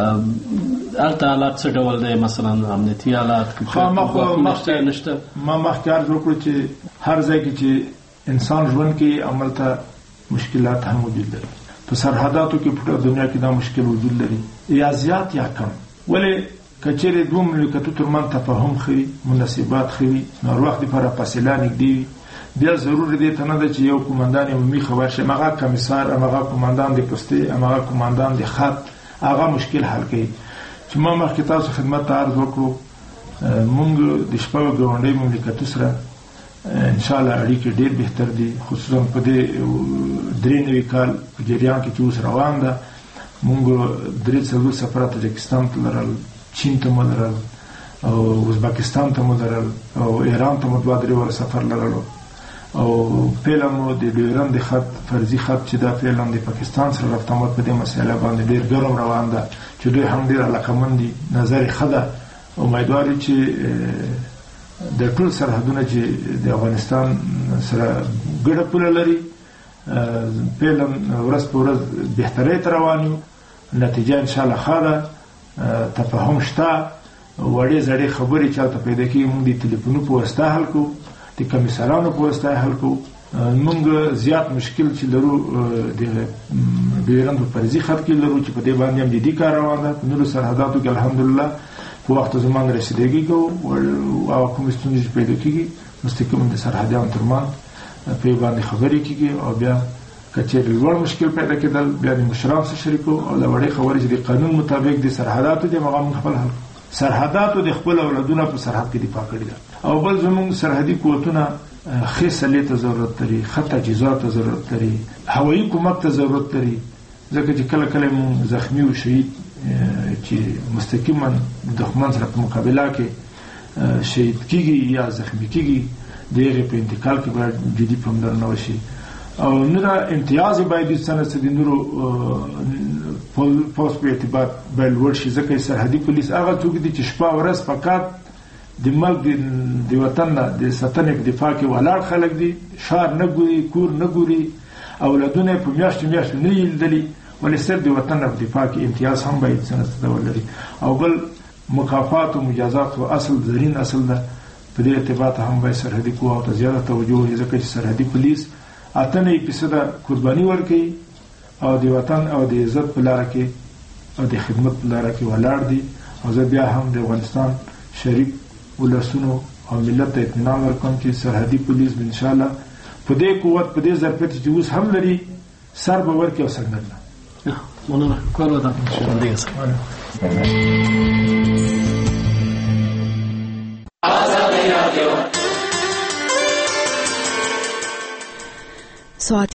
هلته حالات څه ډول دی؟ مثلا امنیتي حالات نشته؟ ما مخکې عرض وکړو چې هر ځای کې چې انسان ژوند کې عمل ته مشکلات هم وجود لري. په سرحداتو کې په دنیا کې دا مشکل وجود لري، یا زیات یا کم. ولې کچېرې دوه مملکتو ترمنځ تفاهم ښه مناسبات ښه وي، نو هر وخت لپاره فاصله نږدې وي، بیا ضروري دی ته نه ده چې یو قومندان عمومي خبر شي، هغه کمیسار، هغه قومندان د پوستې، هغه قومندان د خط، هغه مشکل حل کوي. چې ما مخکې تاسو خدمت ته عرض وکړو، موږ د شپږو ګاونډیو مملکتو سره انشاءالله اړیکې ډېر بهتر دي، خصوصا په دې 93 کال په جریان کې چې اوس روان ده. موږ 3 سفرات تاجکستان ته لرل، چین ته مو لرل، او ازبکستان ته مو لرل، او ایران ته مو 2-3 سفر لرلو، او فعلا مو د ډیورن د خط فرضي خط چې دا فعلا د پاکستان سره رابطه په دې مسله باندې ډېر ګرم روان ده، چې دوی هم ډېر علاقمند دي. نظر ښه ده، امیدوار چې د ټول سرحدونه چې د افغانستان سره ګډه پوله لري فعلا ورځ په ورځ بهترۍ ته روان یو، نتیجه انشاءالله ښه ده، تفاهم شته، وړې زړې خبرې چاته پیدا کېږي موږ د تلیفونو په واسطه حل کوو، د کمیسارانو په واسطه حل کوو. موږ زیات مشکل چې لرو د ډیورن په فرضي خط کې لرو، چې په دې باندې هم جدي کار روان ده. په نورو سرحداتو کې الحمدلله په وخت زمان رسیدګي کوو، او کوم ستونزې پیدا کېږي مستقیم د سرحدیانو ترمنځ په باندې خبرې کېږي، او بیا کچېرې لوړ مشکل پیدا کېدل بیا د مشرانو سره شریکو، او د وړې خبرې چې د قانون مطابق د سرحداتو د هغه موږ خپل حل. سرحداتو د خپل اولادونو په سرحد کې دفاع کړی ده. او بل زموږ سرحدي قوتونه خصلې ته ضرورت لري، خط تجهیزات ته ضرورت لري، هوایي کومک ته ضرورت لري، ځکه چې کله کله مون زخمی او شهید چې مستقیما د دښمن سره په مقابله کې شهید کیږي یا زخمی کیږي، دغه په انتقال کې باید جدي پاملرنه وشي. او نه دا امتیاز باید د سنت د نورو پوس په اعتبار بل ورشي، ځکه سرحدي پولیس هغه څوک دي چې شپه ورځ فقط د ملک د وطن د ساتنې په دفاع کې ولاړ خلک دي، شار نه ګوري، کور نه ګوري، اولادونه په میاشتو نه لیدلي، ولې صرف د وطن په دفاع کې امتیاز هم باید سنت ولري. او بل مکافات او مجازات او اصل زرین اصل ده، په دې اعتبار هم باید سرحدي قوت ته زیاته توجه وکړي، ځکه چې سرحدي پولیس 8% قرباني ورکوي او د وطن او د عزت په لار کې او د خدمت په لار کې ولاړ دي. او زه بیا هم د افغانستان شریف ولسونو او ملت ته اطمینان ورکوم چې سرحدي پولیس ان شاء الله په دې قوت په دې ظرفیت چې اوس هم لري سر به ورکړي او څنګه نه. مننه کول ودا ان شاء الله. ساعت